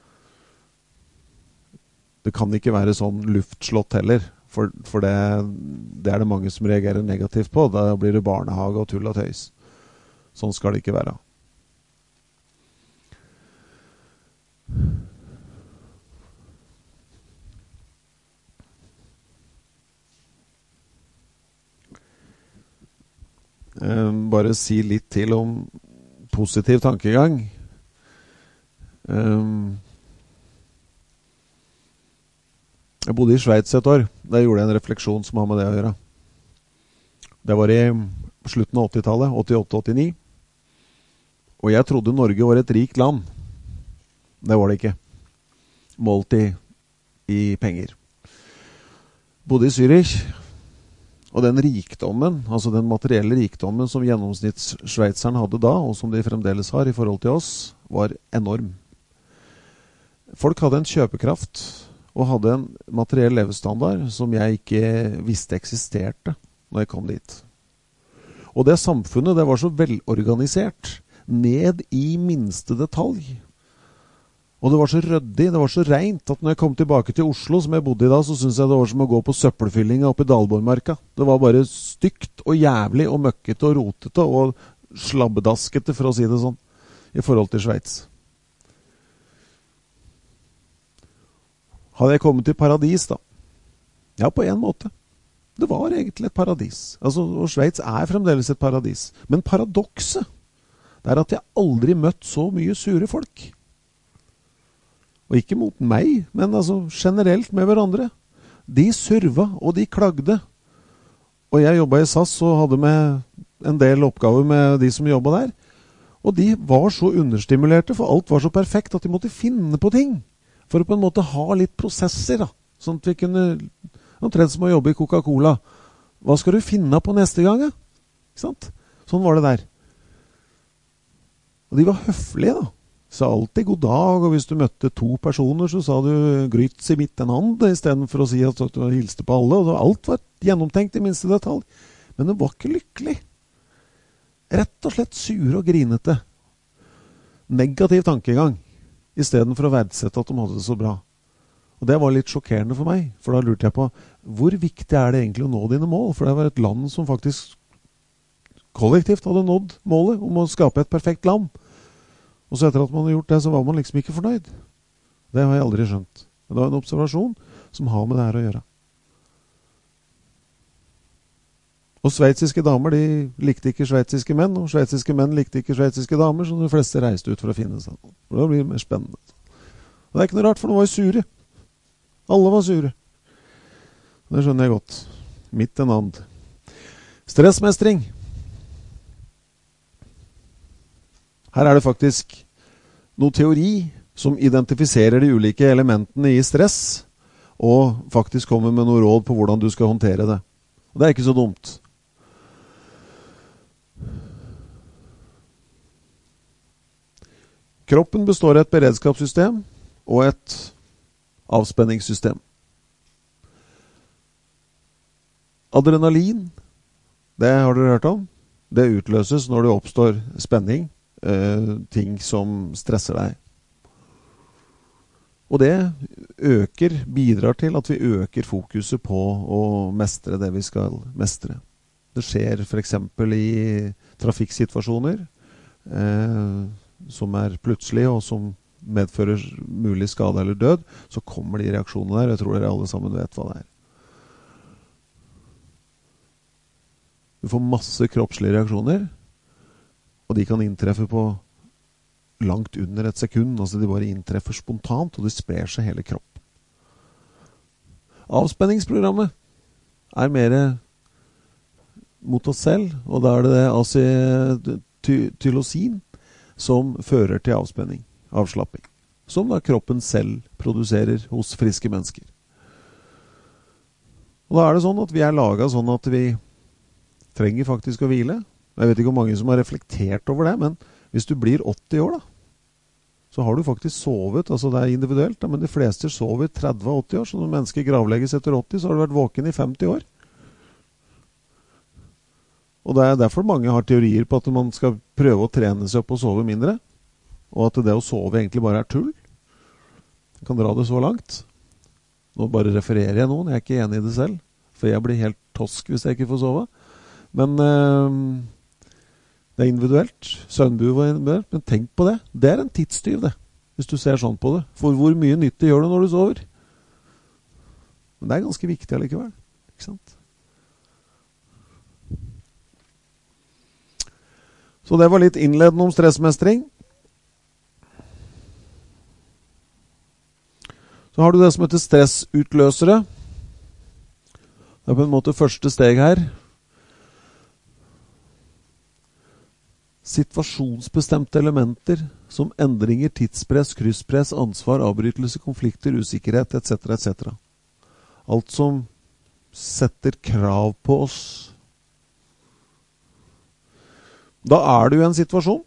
Det kan ikke være sånn luftslott heller, for det er det mange som reagerer negativt på. Da blir det barnehage og tull og tøys. Sånn skal det ikke være. Bare si litt til om positiv tankegang. Jeg bodde i Schweiz et år. Der gjorde jeg en refleksjon som har med det å gjøre. Det var i slutten av 80-tallet, 88-89. Og jeg trodde Norge var et rikt land. Det var det ikke. Målt i penger. Bodde i Zürich. Og den rikdommen, altså den materielle rikdommen som gjennomsnittssveitseren hadde da, og som de fremdeles har i forhold til oss, var enorm. Folk hadde en kjøpekraft, og hadde en materiell levestandard som jeg ikke visste eksisterte når jeg kom dit. Og det samfunnet, det var så velorganisert, ned i minste detalj. Og det var så røddig, det var så rent, at når jeg kom tilbake til Oslo, som jeg bodde i da, så synes jeg det var som å gå på søppelfyllinga oppe i Dalborgmarka. Det var bare stygt og jævlig og møkkete og rotete og slabbedaskete, for å si det sånn, i forhold til Schweiz. Hadde jeg kommet til paradis da? Ja, på en måte. Det var egentlig et paradis. Altså, og Sveits fremdeles et paradis. Men paradokset, det at jeg aldri møtt så mye sure folk. Og ikke mot meg, men altså generelt med hverandre. De surva, og de klagde. Og jeg jobbet i SAS og hadde med en del oppgaver med de som jobbet der. Og de var så understimulerte, for alt var så perfekt at de måtte finne på ting. For å på en måte ha litt prosesser, da. Sånn at vi kunne, omtrent som å jobbe i Coca-Cola. Hva skal du finne på neste gang, ja? Ikke sant? Sånn var det der. Og de var høflige, da. Sa alltid god dag, og hvis du møtte 2 personer, så sa du «Grütz i mittenhand», i stedet for å si at du hilste på alle. Og alt var gjennomtenkt i minste detalj. Men det var ikke lykkelig. Rett og slett sure og grinete. Negativ tankegang, i stedet for å verdsette at de hadde det så bra. Og det var litt sjokkerende for meg, for da lurte jeg på, hvor viktig er det egentlig å nå dine mål? For det var et land som faktisk kollektivt hadde nådd målet om å skape et perfekt land. Og så etter at man hadde gjort det, så var man liksom ikke fornøyd. Det har jeg aldri skjønt. Men det var en observasjon som har med det her å gjøre. Og sveitsiske damer, de likte ikke sveitsiske menn, og sveitsiske menn likte ikke sveitsiske damer, så de fleste reiste ut for å finne seg noe. For da blir det mer spennende. Og det er ikke noe rart, for de var jo sure. Alle var sure. Det skjønner jeg godt. Mitt en and. Stressmestring. Her er det faktisk noe teori som identifiserer de ulike elementene i stress, og faktisk kommer med noe råd på hvordan du skal håndtere det. Og det er ikke så dumt. Kroppen består av et beredskapssystem og et avspenningssystem. Adrenalin, det har dere hørt om. Det utløses når det oppstår spenning, ting som stresser deg. Og det bidrar til at vi øker fokuset på å mestre det vi skal mestre. Det skjer for eksempel i trafikksituasjoner som er plutselig og som medfører mulig skade eller død, så kommer de reaksjonene der. Jeg tror dere alle sammen vet hva det er. Du får masse kroppslige reaksjoner, og de kan inntreffe på langt under et sekund. Altså de bare inntreffer spontant, og de sprer seg hele kroppen. Avspenningsprogrammet er mer mot oss selv, og da er det acetylcystein som fører til avspenning, avslapping, som da kroppen selv produserer hos friske mennesker. Og da er det sånn at vi er laget sånn at vi trenger faktisk å hvile. Jeg vet ikke hvor mange som har reflektert over det, men hvis du blir 80 år da, så har du faktisk sovet, altså det er individuelt, da, men de fleste sover 30-80 år, så når mennesker gravlegges etter 80, så har du vært våken i 50 år. Og det er derfor mange har teorier på at man skal prøve å trene seg opp og sove mindre, og at det å sove egentlig bare er tull. Jeg kan dra det så langt. Nå bare refererer jeg noen, jeg er ikke enig i det selv, for jeg blir helt tosk hvis jeg ikke får sove. Men det er individuelt, søvnbehov var individuelt, men tenk på det. Det er en tidstyv det, hvis du ser sånn på det. For hvor mye nytte gjør du når du sover? Men det er ganske viktig allikevel, ikke sant? Så det var litt innledende om stressmestring. Så har du det som heter stressutløsere. Det er på en måte første steg her. Situasjonsbestemte elementer som endringer, tidspress, krysspress, ansvar, avbrytelse, konflikter, usikkerhet, etc., etc. Alt som setter krav på oss. Da er du i en situasjon.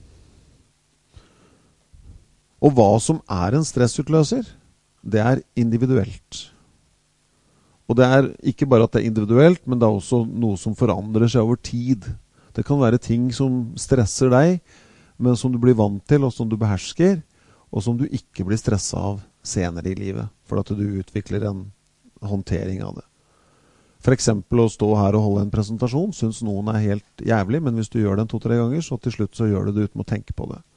Og hva som er en stressutløser, det er individuelt. Og det er ikke bare at det er individuelt, men det er også noe som forandrer seg over tid. Det kan være ting som stresser deg, men som du blir vant til, og som du behersker, og som du ikke blir stresset av senere i livet, for at du utvikler en håndtering av det. For eksempel å stå her og holde en presentasjon, synes noen er helt jævlig, men hvis du gjør den 2-3 ganger, så til slutt så gjør du det uten å tenke på det.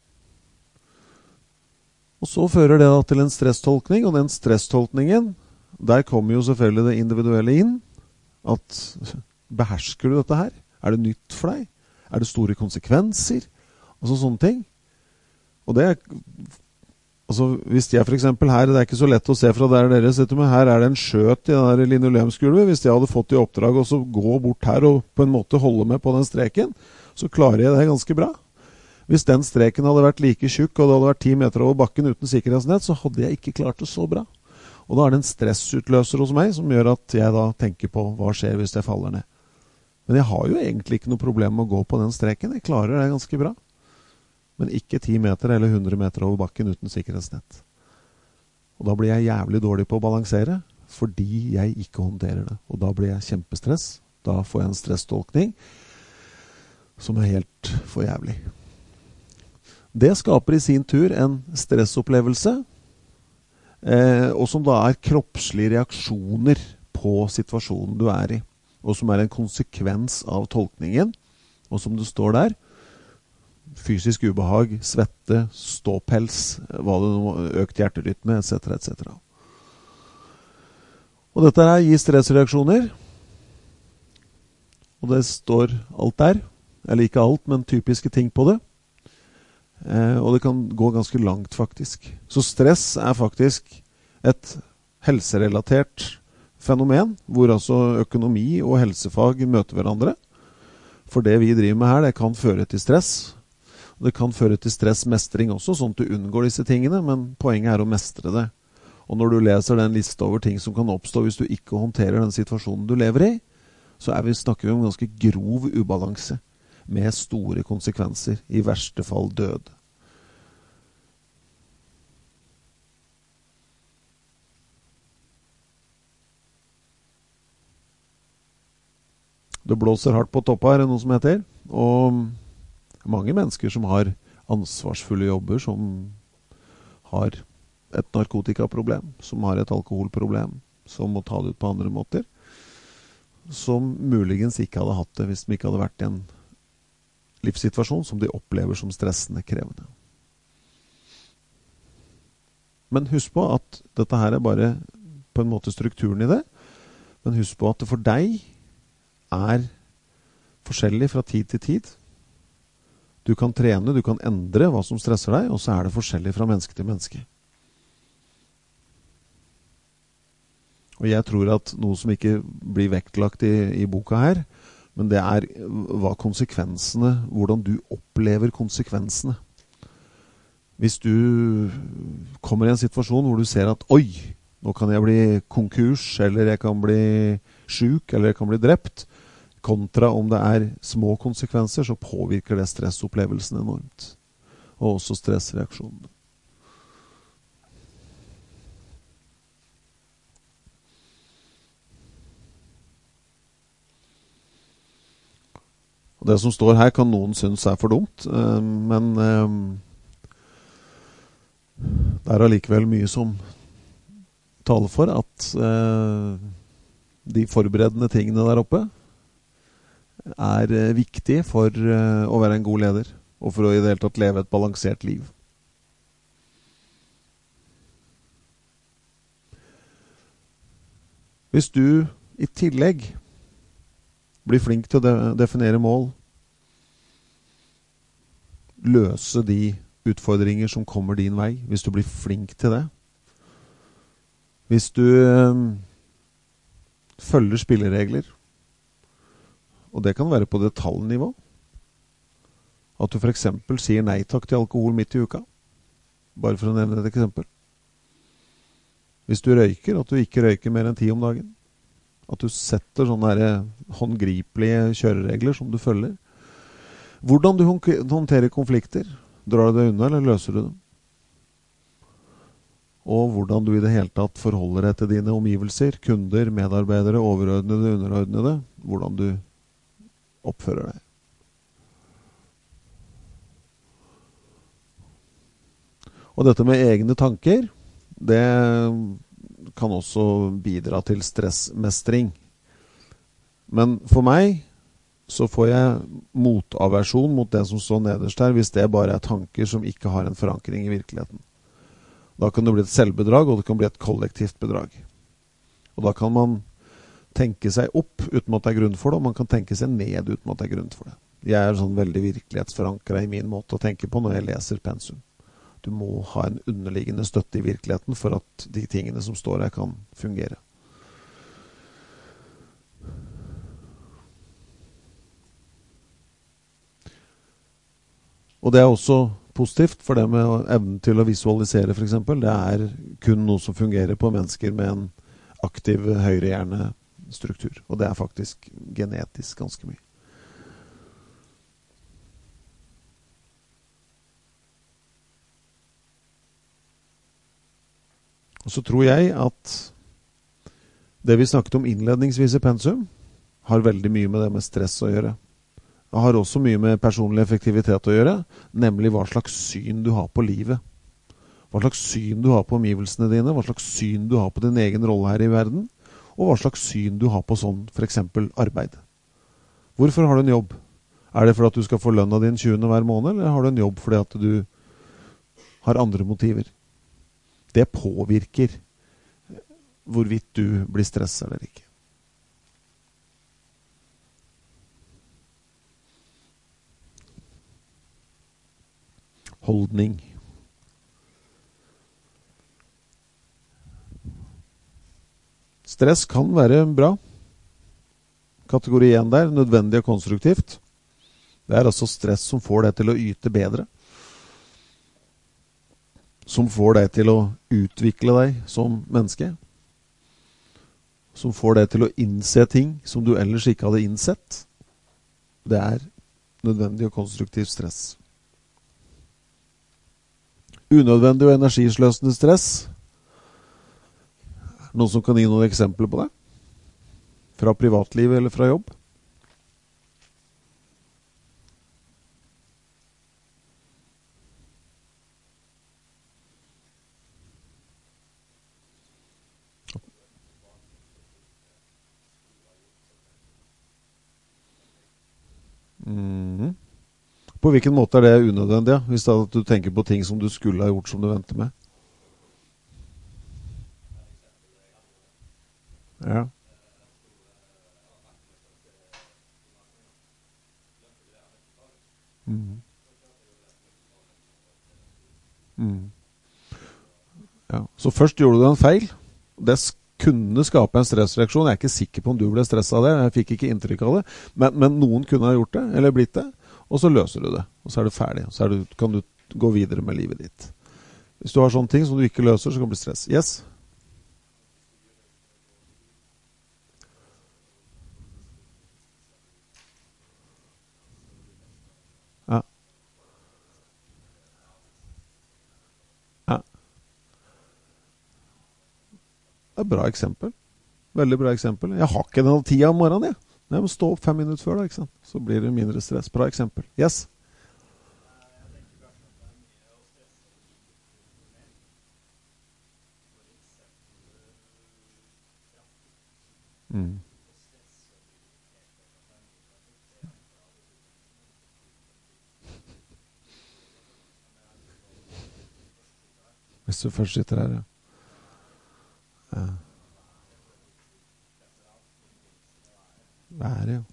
Og så fører det da til en stresstolkning, og den stresstolkningen der kommer jo selvfølgelig det individuelle inn. At behersker du dette her? Er det nytt for deg? Er det store konsekvenser? Altså sånne ting. Og det altså hvis jeg for eksempel her, det er ikke så lett å se fra der dere sitter med, her er det en skjøt i den der linoleumsgulvet. Hvis jeg hadde fått i oppdrag å gå bort her og på en måte holde med på den streken, så klarer jeg det ganske bra. Hvis den streken hadde vært like tjukk, og det hadde vært 10 meter over bakken uten sikkerhetsnett, så hadde jeg ikke klart det så bra. Og da er det en stressutløser hos meg som gjør at jeg da tenker på hva skjer hvis jeg faller ned. Men jeg har jo egentlig ikke noe problem med å gå på den streken. Jeg klarer det ganske bra. Men ikke 10 meter eller 100 meter over bakken uten sikkerhetsnett. Og da blir jeg jævlig dårlig på å balansere, fordi jeg ikke håndterer det. Og da blir jeg kjempestress. Da får jeg en stresstolkning som er helt for jævlig. Det skaper i sin tur en stressopplevelse, og som da er kroppslige reaksjoner på situasjonen du er i, og som er en konsekvens av tolkningen, og som det står der, fysisk ubehag, svette, ståpels, økt hjerterytme, etc., etc. Og dette her gir stressreaksjoner, og det står alt der, eller ikke alt, men typiske ting på det. Og det kan gå ganske langt faktisk. Så stress er faktisk et helserelatert fenomen, hvor altså økonomi og helsefag møter hverandre. For det vi driver med her, det kan føre til stress. Og det kan føre til stressmestring også, sånn at du unngår disse tingene, men poenget er å mestre det. Og når du leser den liste over ting som kan oppstå hvis du ikke håndterer den situasjonen du lever i, så snakker vi om ganske grov ubalanse, med store konsekvenser, i verste fall død. Det blåser hardt på toppa, er det noe som heter, og mange mennesker som har ansvarsfulle jobber, som har et narkotikaproblem, som har et alkoholproblem, som må ta det ut på andre måter, som muligens ikke hadde hatt det hvis de ikke hadde vært i en livssituasjon som de opplever som stressende krevende. Men husk på at dette her er bare på en måte strukturen i det, men husk på at det for deg er forskjellig fra tid til tid. Du kan trene, du kan endre hva som stresser deg, og så er det forskjellig fra menneske til menneske. Og jeg tror at noe som ikke blir vektlagt i boka her, men det er hva konsekvensene, hvordan du opplever konsekvensene. Hvis du kommer i en situasjon hvor du ser at oi, nå kan jeg bli konkurs, eller jeg kan bli syk, eller jeg kan bli drept, kontra om det er små konsekvenser, så påvirker det stressopplevelsen enormt. Og også stressreaksjonene. Og det som står her kan noen synes er for dumt, men det er allikevel mye som taler for at de forberedende tingene der oppe er viktig for å være en god leder, og for å i det hele tatt leve et balansert liv. Hvis du i tillegg blir flink til å definere mål, løse de utfordringer som kommer din vei, hvis du blir flink til det, hvis du følger spilleregler, og det kan være på detaljnivå, at du for eksempel sier nei takk til alkohol midt i uka, bare for å nevne et eksempel. Hvis du røyker, at du ikke røyker mer enn 10 om dagen, at du setter sånne håndgripelige kjøreregler som du følger. Hvordan du håndterer konflikter. Drar du deg unna, eller løser du dem? Og hvordan du i det hele tatt forholder deg til dine omgivelser, kunder, medarbeidere, overordnede, underordnede. Hvordan du oppfører deg. Og dette med egne tanker, det kan også bidra til stressmestring. Men for meg så får jeg motaversjon mot det som står nederst her, hvis det bare er tanker som ikke har en forankring i virkeligheten. Da kan det bli et selvbedrag, og det kan bli et kollektivt bedrag. Og da kan man tenke seg opp uten at det er grunn for det, og man kan tenke seg ned uten at det er grunn for det. Jeg er sånn veldig virkelighetsforankret i min måte å tenke på når jeg leser pensum. Du må ha en underliggende støtte i virkeligheten for at de tingene som står her kan fungere. Og det er også positivt for det med evnen til å visualisere for eksempel. Det er kun noe som fungerer på mennesker med en aktiv høyrehjernestruktur. Og det er faktisk genetisk ganske mye. Og så tror jeg at det vi snakket om innledningsvis i pensum har veldig mye med det med stress å gjøre. Det har også mye med personlig effektivitet å gjøre, nemlig hva slags syn du har på livet. Hva slags syn du har på omgivelsene dine, hva slags syn du har på din egen rolle her i verden, og hva slags syn du har på sånn, for eksempel arbeid. Hvorfor har du en jobb? Er det for at du skal få lønna din 20. hver måned, eller har du en jobb fordi at du har andre motiver? Det påvirker hvorvidt du blir stresset eller ikke. Holdning. Stress kan være bra. Kategori 1 der, nødvendig og konstruktivt. Det er altså stress som får deg til å yte bedre. Som får deg til å utvikle deg som menneske. Som får deg til å innse ting som du ellers ikke hadde innsett. Det er nødvendig og konstruktivt stress. Unødvendig og energisløsende stress. Noen som kan gi noen eksempler på det? Fra privatlivet eller fra jobb? På hvilken måte er det unødvendig, ja? Hvis du tenker på ting som du skulle ha gjort som du venter med? Ja. Ja. Så først gjorde du en feil. Det kunne skape en stressreaksjon. Jeg er ikke sikker på om du ble stresset av det. Jeg fikk ikke inntrykk av det. Men noen kunne ha gjort det, eller blitt det. Og så løser du det. Og så er du ferdig. Og så kan du gå videre med livet ditt. Hvis du har sånne ting som du ikke løser, så kan det bli stress. Yes? Ja. Ja. Det er et bra eksempel. Veldig bra eksempel. Jeg har ikke den tida om morgenen, jeg. Jeg må stå opp 5 minutter før da, ikke sant? Så blir det mindre stress. Bra eksempel. Yes? Hvis du først sitter her, ja. Ja. Være, ja.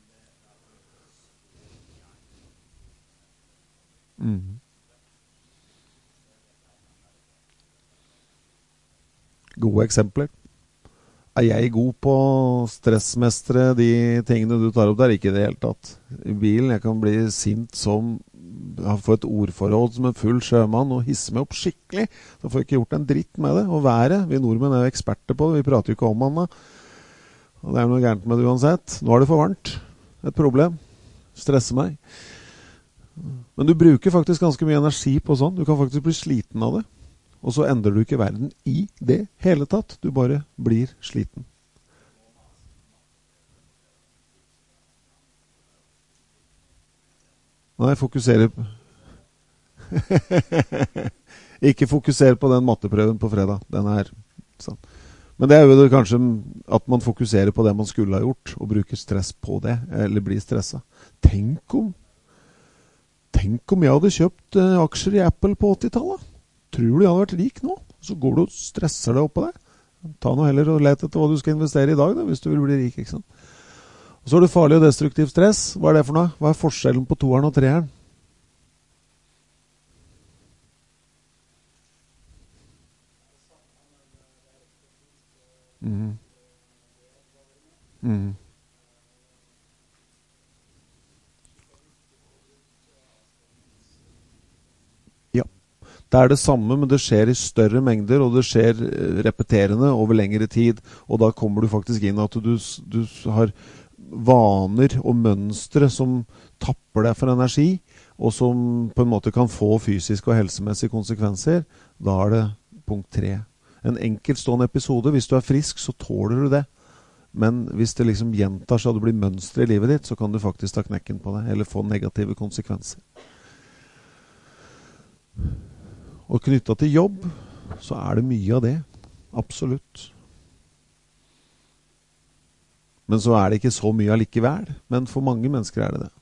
Gode eksempler. Er jeg god på stressmestre de tingene du tar opp der? Ikke i det hele tatt. I bilen, jeg kan bli sint som få et ordforhold som en full sjømann og hisse meg opp skikkelig. Så får jeg ikke gjort en dritt med det. Og været, vi nordmenn er jo eksperter på det. Vi prater jo ikke om han da. Og det er noe gærent med det uansett. Nå er det for varmt. Et problem. Stresser meg. Men du bruker faktisk ganske mye energi på sånn. Du kan faktisk bli sliten av det. Og så endrer du ikke verden i det hele tatt. Du bare blir sliten. Nei, fokuserer Ikke fokuser på den matteprøven på fredag. Den er sånn. Men det er jo det kanskje at man fokuserer på det man skulle ha gjort, og bruker stress på det, eller blir stresset. Tenk om jeg hadde kjøpt aksjer i Apple på 80-tallet. Tror du jeg hadde vært rik nå? Så går du og stresser deg opp på det. Ta noe heller og let etter hva du skal investere i dag da, hvis du vil bli rik, ikke sant? Og så har du farlig og destruktiv stress. Hva er det for noe? Hva er forskjellen på toeren og treeren? Ja, det er det samme, men det skjer i større mengder, og det skjer repeterende over lengre tid. Og da kommer du faktisk inn at du har vaner og mønstre som tapper deg for energi, og som på en måte kan få fysiske og helsemessige konsekvenser. Da er det punkt 3. En enkeltstående episode, hvis du er frisk, så tåler du det. Men hvis det liksom gjentar seg og det blir mønstre i livet ditt, så kan du faktisk ta knekken på det, eller få negative konsekvenser. Og knyttet til jobb, så er det mye av det. Absolutt. Men så er det ikke så mye allikevel. Men for mange mennesker er det det.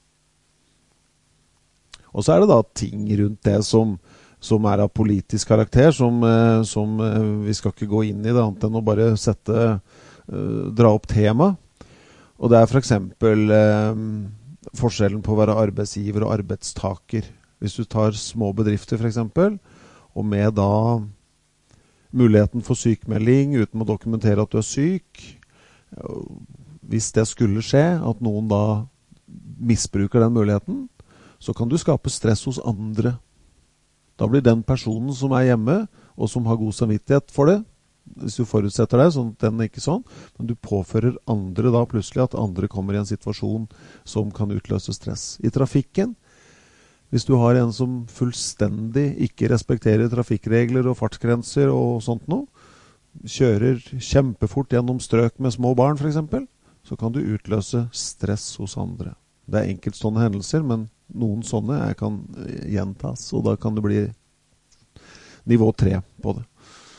Og så er det da ting rundt det som er av politisk karakter, som vi skal ikke gå inn i det annet enn å bare dra opp tema. Og det er for eksempel forskjellen på å være arbeidsgiver og arbeidstaker. Hvis du tar små bedrifter for eksempel, og med da muligheten for sykmelding uten å dokumentere at du er syk, hvis det skulle skje at noen da misbruker den muligheten, så kan du skape stress hos andre. Da blir den personen som er hjemme, og som har god samvittighet for det, hvis du forutsetter det, sånn at den er ikke sånn, men du påfører andre da plutselig at andre kommer i en situasjon som kan utløse stress. I trafikken, hvis du har en som fullstendig ikke respekterer trafikkregler og fartsgrenser og sånt noe, kjører kjempefort gjennom strøk med små barn for eksempel, så kan du utløse stress hos andre. Det er enkeltstående hendelser, men noen sånne kan gjentas, og da kan det bli nivå 3 på det.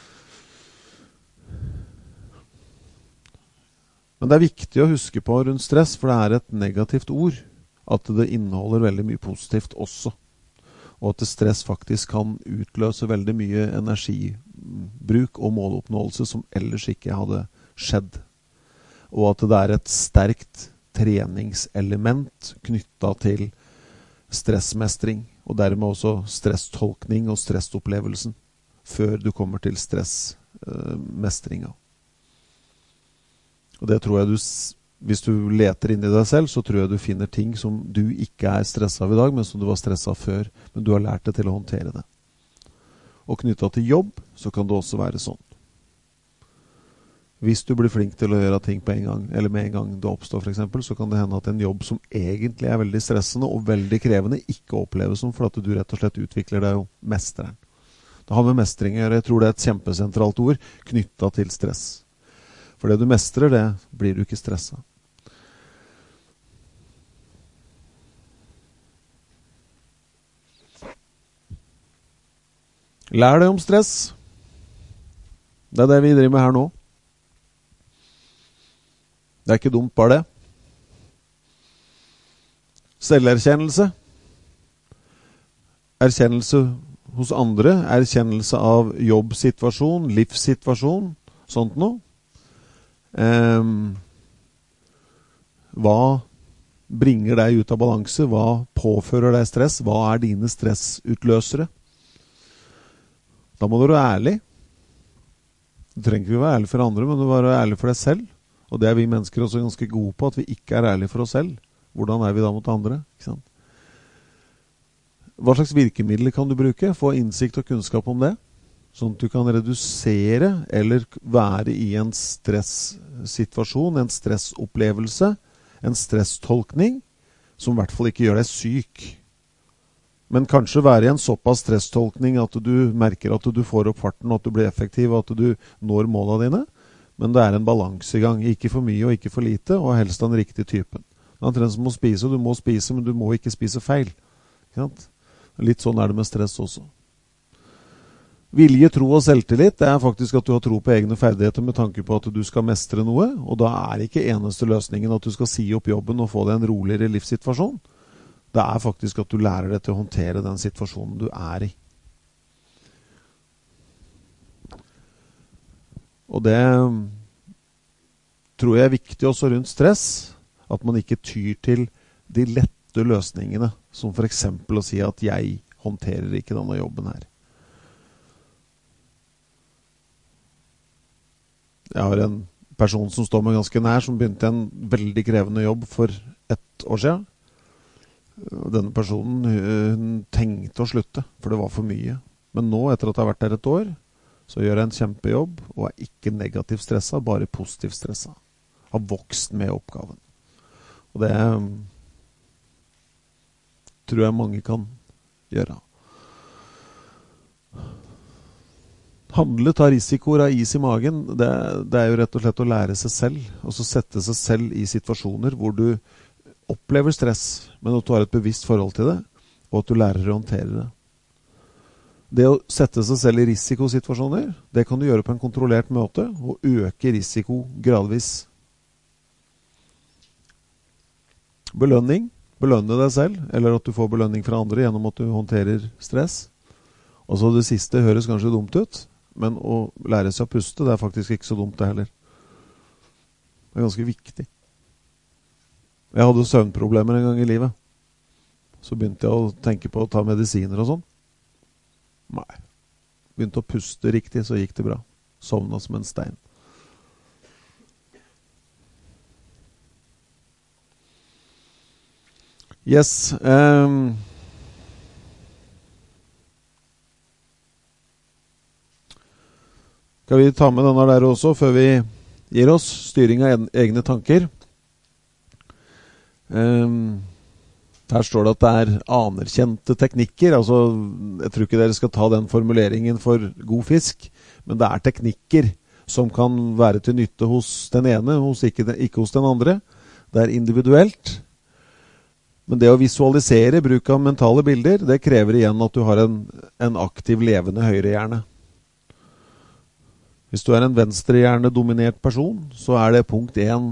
Men det er viktig å huske på rundt stress, for det er et negativt ord, at det inneholder veldig mye positivt også. Og at stress faktisk kan utløse veldig mye energibruk og måloppnåelse som ellers ikke hadde skjedd. Og at det er et sterkt treningselement knyttet til stressmestring, og dermed også stresstolkning og stressopplevelsen, før du kommer til stressmestringa. Og det tror jeg hvis du leter inn i deg selv, så tror jeg du finner ting som du ikke er stresset av i dag, men som du var stresset før, men du har lært deg til å håndtere det. Og knyttet til jobb, så kan det også være sånn. Hvis du blir flink til å gjøre ting på en gang, eller med en gang det oppstår for eksempel, så kan det hende at en jobb som egentlig er veldig stressende og veldig krevende, ikke oppleves som, for at du rett og slett utvikler deg jo mesteren. Det har med mestring å gjøre. Jeg tror det er et kjempesentralt ord knyttet til stress. For det du mestrer, det blir du ikke stresset. Lær deg om stress. Det er det vi driver med her nå. Det er ikke dumt bare det. Selverkjennelse. Erkjennelse hos andre. Erkjennelse av jobbsituasjon, livssituasjon, sånt noe. Hva bringer deg ut av balanse? Hva påfører deg stress? Hva er dine stressutløsere? Da må du være ærlig. Du trenger ikke være ærlig for andre, men du må være ærlig for deg selv. Og det er vi mennesker også ganske gode på, at vi ikke er ærlige for oss selv. Hvordan er vi da mot andre? Ikke sant? Hva slags virkemidler kan du bruke? Få innsikt og kunnskap om det, sånn at du kan redusere eller være i en stressituasjon, en stressopplevelse, en stresstolkning, som i hvert fall ikke gjør deg syk. Men kanskje være i en såpass stresstolkning at du merker at du får opp farten, at du blir effektiv, at du når målene dine. Men det er en balansegang, ikke for mye og ikke for lite, og helst den riktige typen. Det er omtrent som å spise, du må spise, men du må ikke spise feil. Ikke sant? Litt sånn er det med stress også. Vilje, tro og selvtillit, det er faktisk at du har tro på egne ferdigheter med tanke på at du skal mestre noe, og da er ikke eneste løsningen at du skal si opp jobben og få deg en roligere livssituasjon. Det er faktisk at du lærer deg til å håndtere den situasjonen du er i. Og det tror jeg er viktig også rundt stress, at man ikke tyr til de lette løsningene, som for eksempel å si at jeg håndterer ikke denne jobben her. Jeg har en person som står meg ganske nær, som begynte en veldig krevende jobb for 1 år siden. Denne personen hun tenkte å slutte, for det var for mye. Men nå, etter at jeg har vært der 1 år, så gjør jeg en kjempejobb, og er ikke negativt stresset, bare positivt stresset. Har vokst med oppgaven. Og det tror jeg mange kan gjøre. Handle, ta risikoer, ha is i magen, det er jo rett og slett å lære seg selv, og så sette seg selv i situasjoner hvor du opplever stress, men at du har et bevisst forhold til det, og at du lærer å håndtere det. Det å sette seg selv i risikosituasjoner, det kan du gjøre på en kontrollert måte, og øke risiko gradvis. Belønning, belønne deg selv, eller at du får belønning fra andre gjennom at du håndterer stress. Og så det siste høres kanskje dumt ut, men å lære seg å puste, det er faktisk ikke så dumt det heller. Det er ganske viktig. Jeg hadde søvnproblemer en gang i livet. Så begynte jeg å tenke på å ta medisiner og sånn. Nei. Begynte å puste riktig, så gikk det bra. Sovna som en stein. Yes. Skal vi ta med denne der også, før vi gir oss styring av egne tanker? Her står det at det er anerkjente teknikker. Altså, jeg tror ikke dere skal ta den formuleringen for god fisk, men det er teknikker som kan være til nytte hos den ene, ikke hos den andre. Det er individuelt. Men det å visualisere bruk av mentale bilder, det krever igjen at du har en aktiv, levende høyrehjerne. Hvis du er en venstrehjernedominert person, så er det punkt 1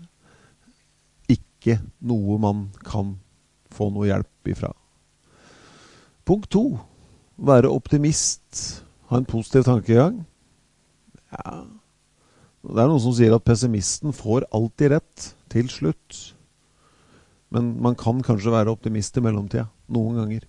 ikke noe man kan få noe hjelp ifra. Punkt 2, være optimist, ha en positiv tankegang. Ja, det er noen som sier at pessimisten får alltid rett til slutt. Men man kan kanskje være optimist i mellomtida, noen ganger.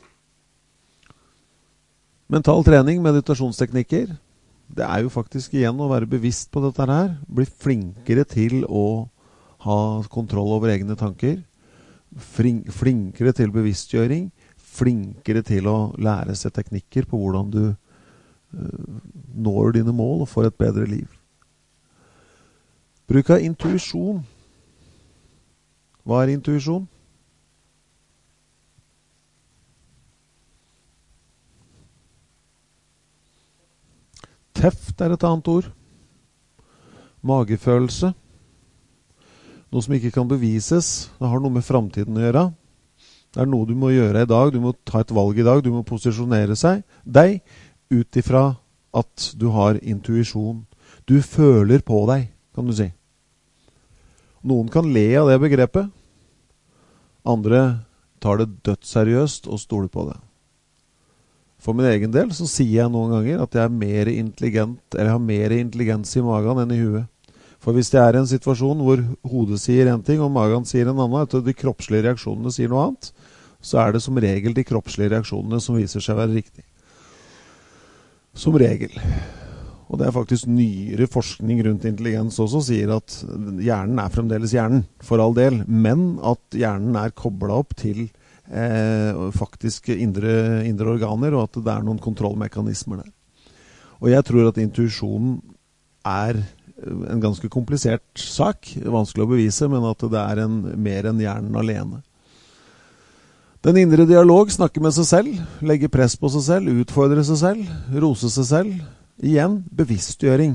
Mental trening, meditasjonsteknikker, det er jo faktisk igjen å være bevisst på dette her. Bli flinkere til å ha kontroll over egne tanker. Flinkere til bevisstgjøring. Flinkere til å lære seg teknikker på hvordan du når dine mål og får et bedre liv. Bruk av intuisjon. Hva er intuisjon? Teft er et annet ord. Magefølelse. Noe som ikke kan bevises. Det har noe med fremtiden å gjøre. Det er noe du må gjøre i dag. Du må ta et valg i dag. Du må posisjonere deg ut ifra at du har intuisjon. Du føler på deg, kan du si. Noen kan le av det begrepet. Andre tar det dødsseriøst og stoler på det. For min egen del så sier jeg noen ganger at jeg er mer intelligent, eller har mer intelligens i magen enn i huet. For hvis det er en situasjon hvor hodet sier en ting og magen sier en annen, at de kroppslige reaksjonene sier noe annet, så er det som regel de kroppslige reaksjonene som viser seg å være riktig. Som regel. Og det er faktisk nyere forskning rundt intelligens også sier at hjernen er fremdeles hjernen, for all del, men at hjernen er koblet opp til faktisk indre organer, og at det er noen kontrollmekanismer der. Og jeg tror at intuisjonen er en ganske komplisert sak, vanskelig å bevise, men at det er mer enn hjernen alene. Den indre dialog snakker med seg selv, legger press på seg selv, utfordrer seg selv, roser seg selv. Igjen, bevisstgjøring.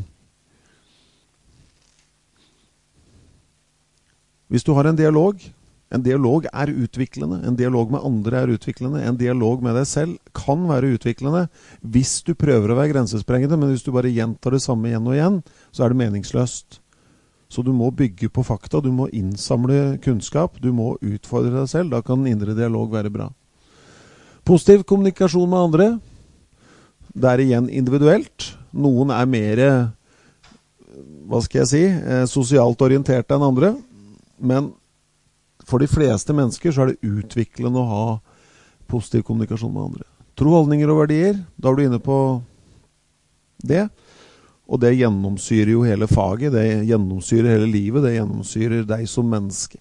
Hvis du har en dialog er utviklende, en dialog med andre er utviklende, en dialog med deg selv kan være utviklende hvis du prøver å være grensesprengende, men hvis du bare gjentar det samme igjen og igjen, så er det meningsløst. Så du må bygge på fakta, du må innsamle kunnskap, du må utfordre deg selv, da kan den indre dialog være bra. Positiv kommunikasjon med andre, det er igjen individuelt. Noen er mer hva skal jeg si, sosialt orienterte enn andre, men for de fleste mennesker så det utviklende å ha positiv kommunikasjon med andre. Tro, holdninger og verdier, da du inne på det, og det gjennomsyrer jo hele faget, det gjennomsyrer hele livet, det gjennomsyrer deg som menneske.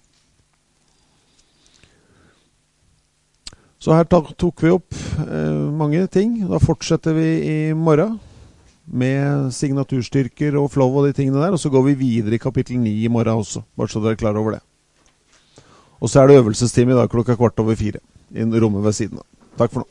Så her tok vi opp mange ting. Da fortsetter vi i morgen med signaturstyrker og flow og de tingene der, og så går vi videre i kapittel 9 i morgen også, bare så dere er klar over det. Og så det øvelsestime i dag 3:15 i rommet ved siden av. Takk for nå.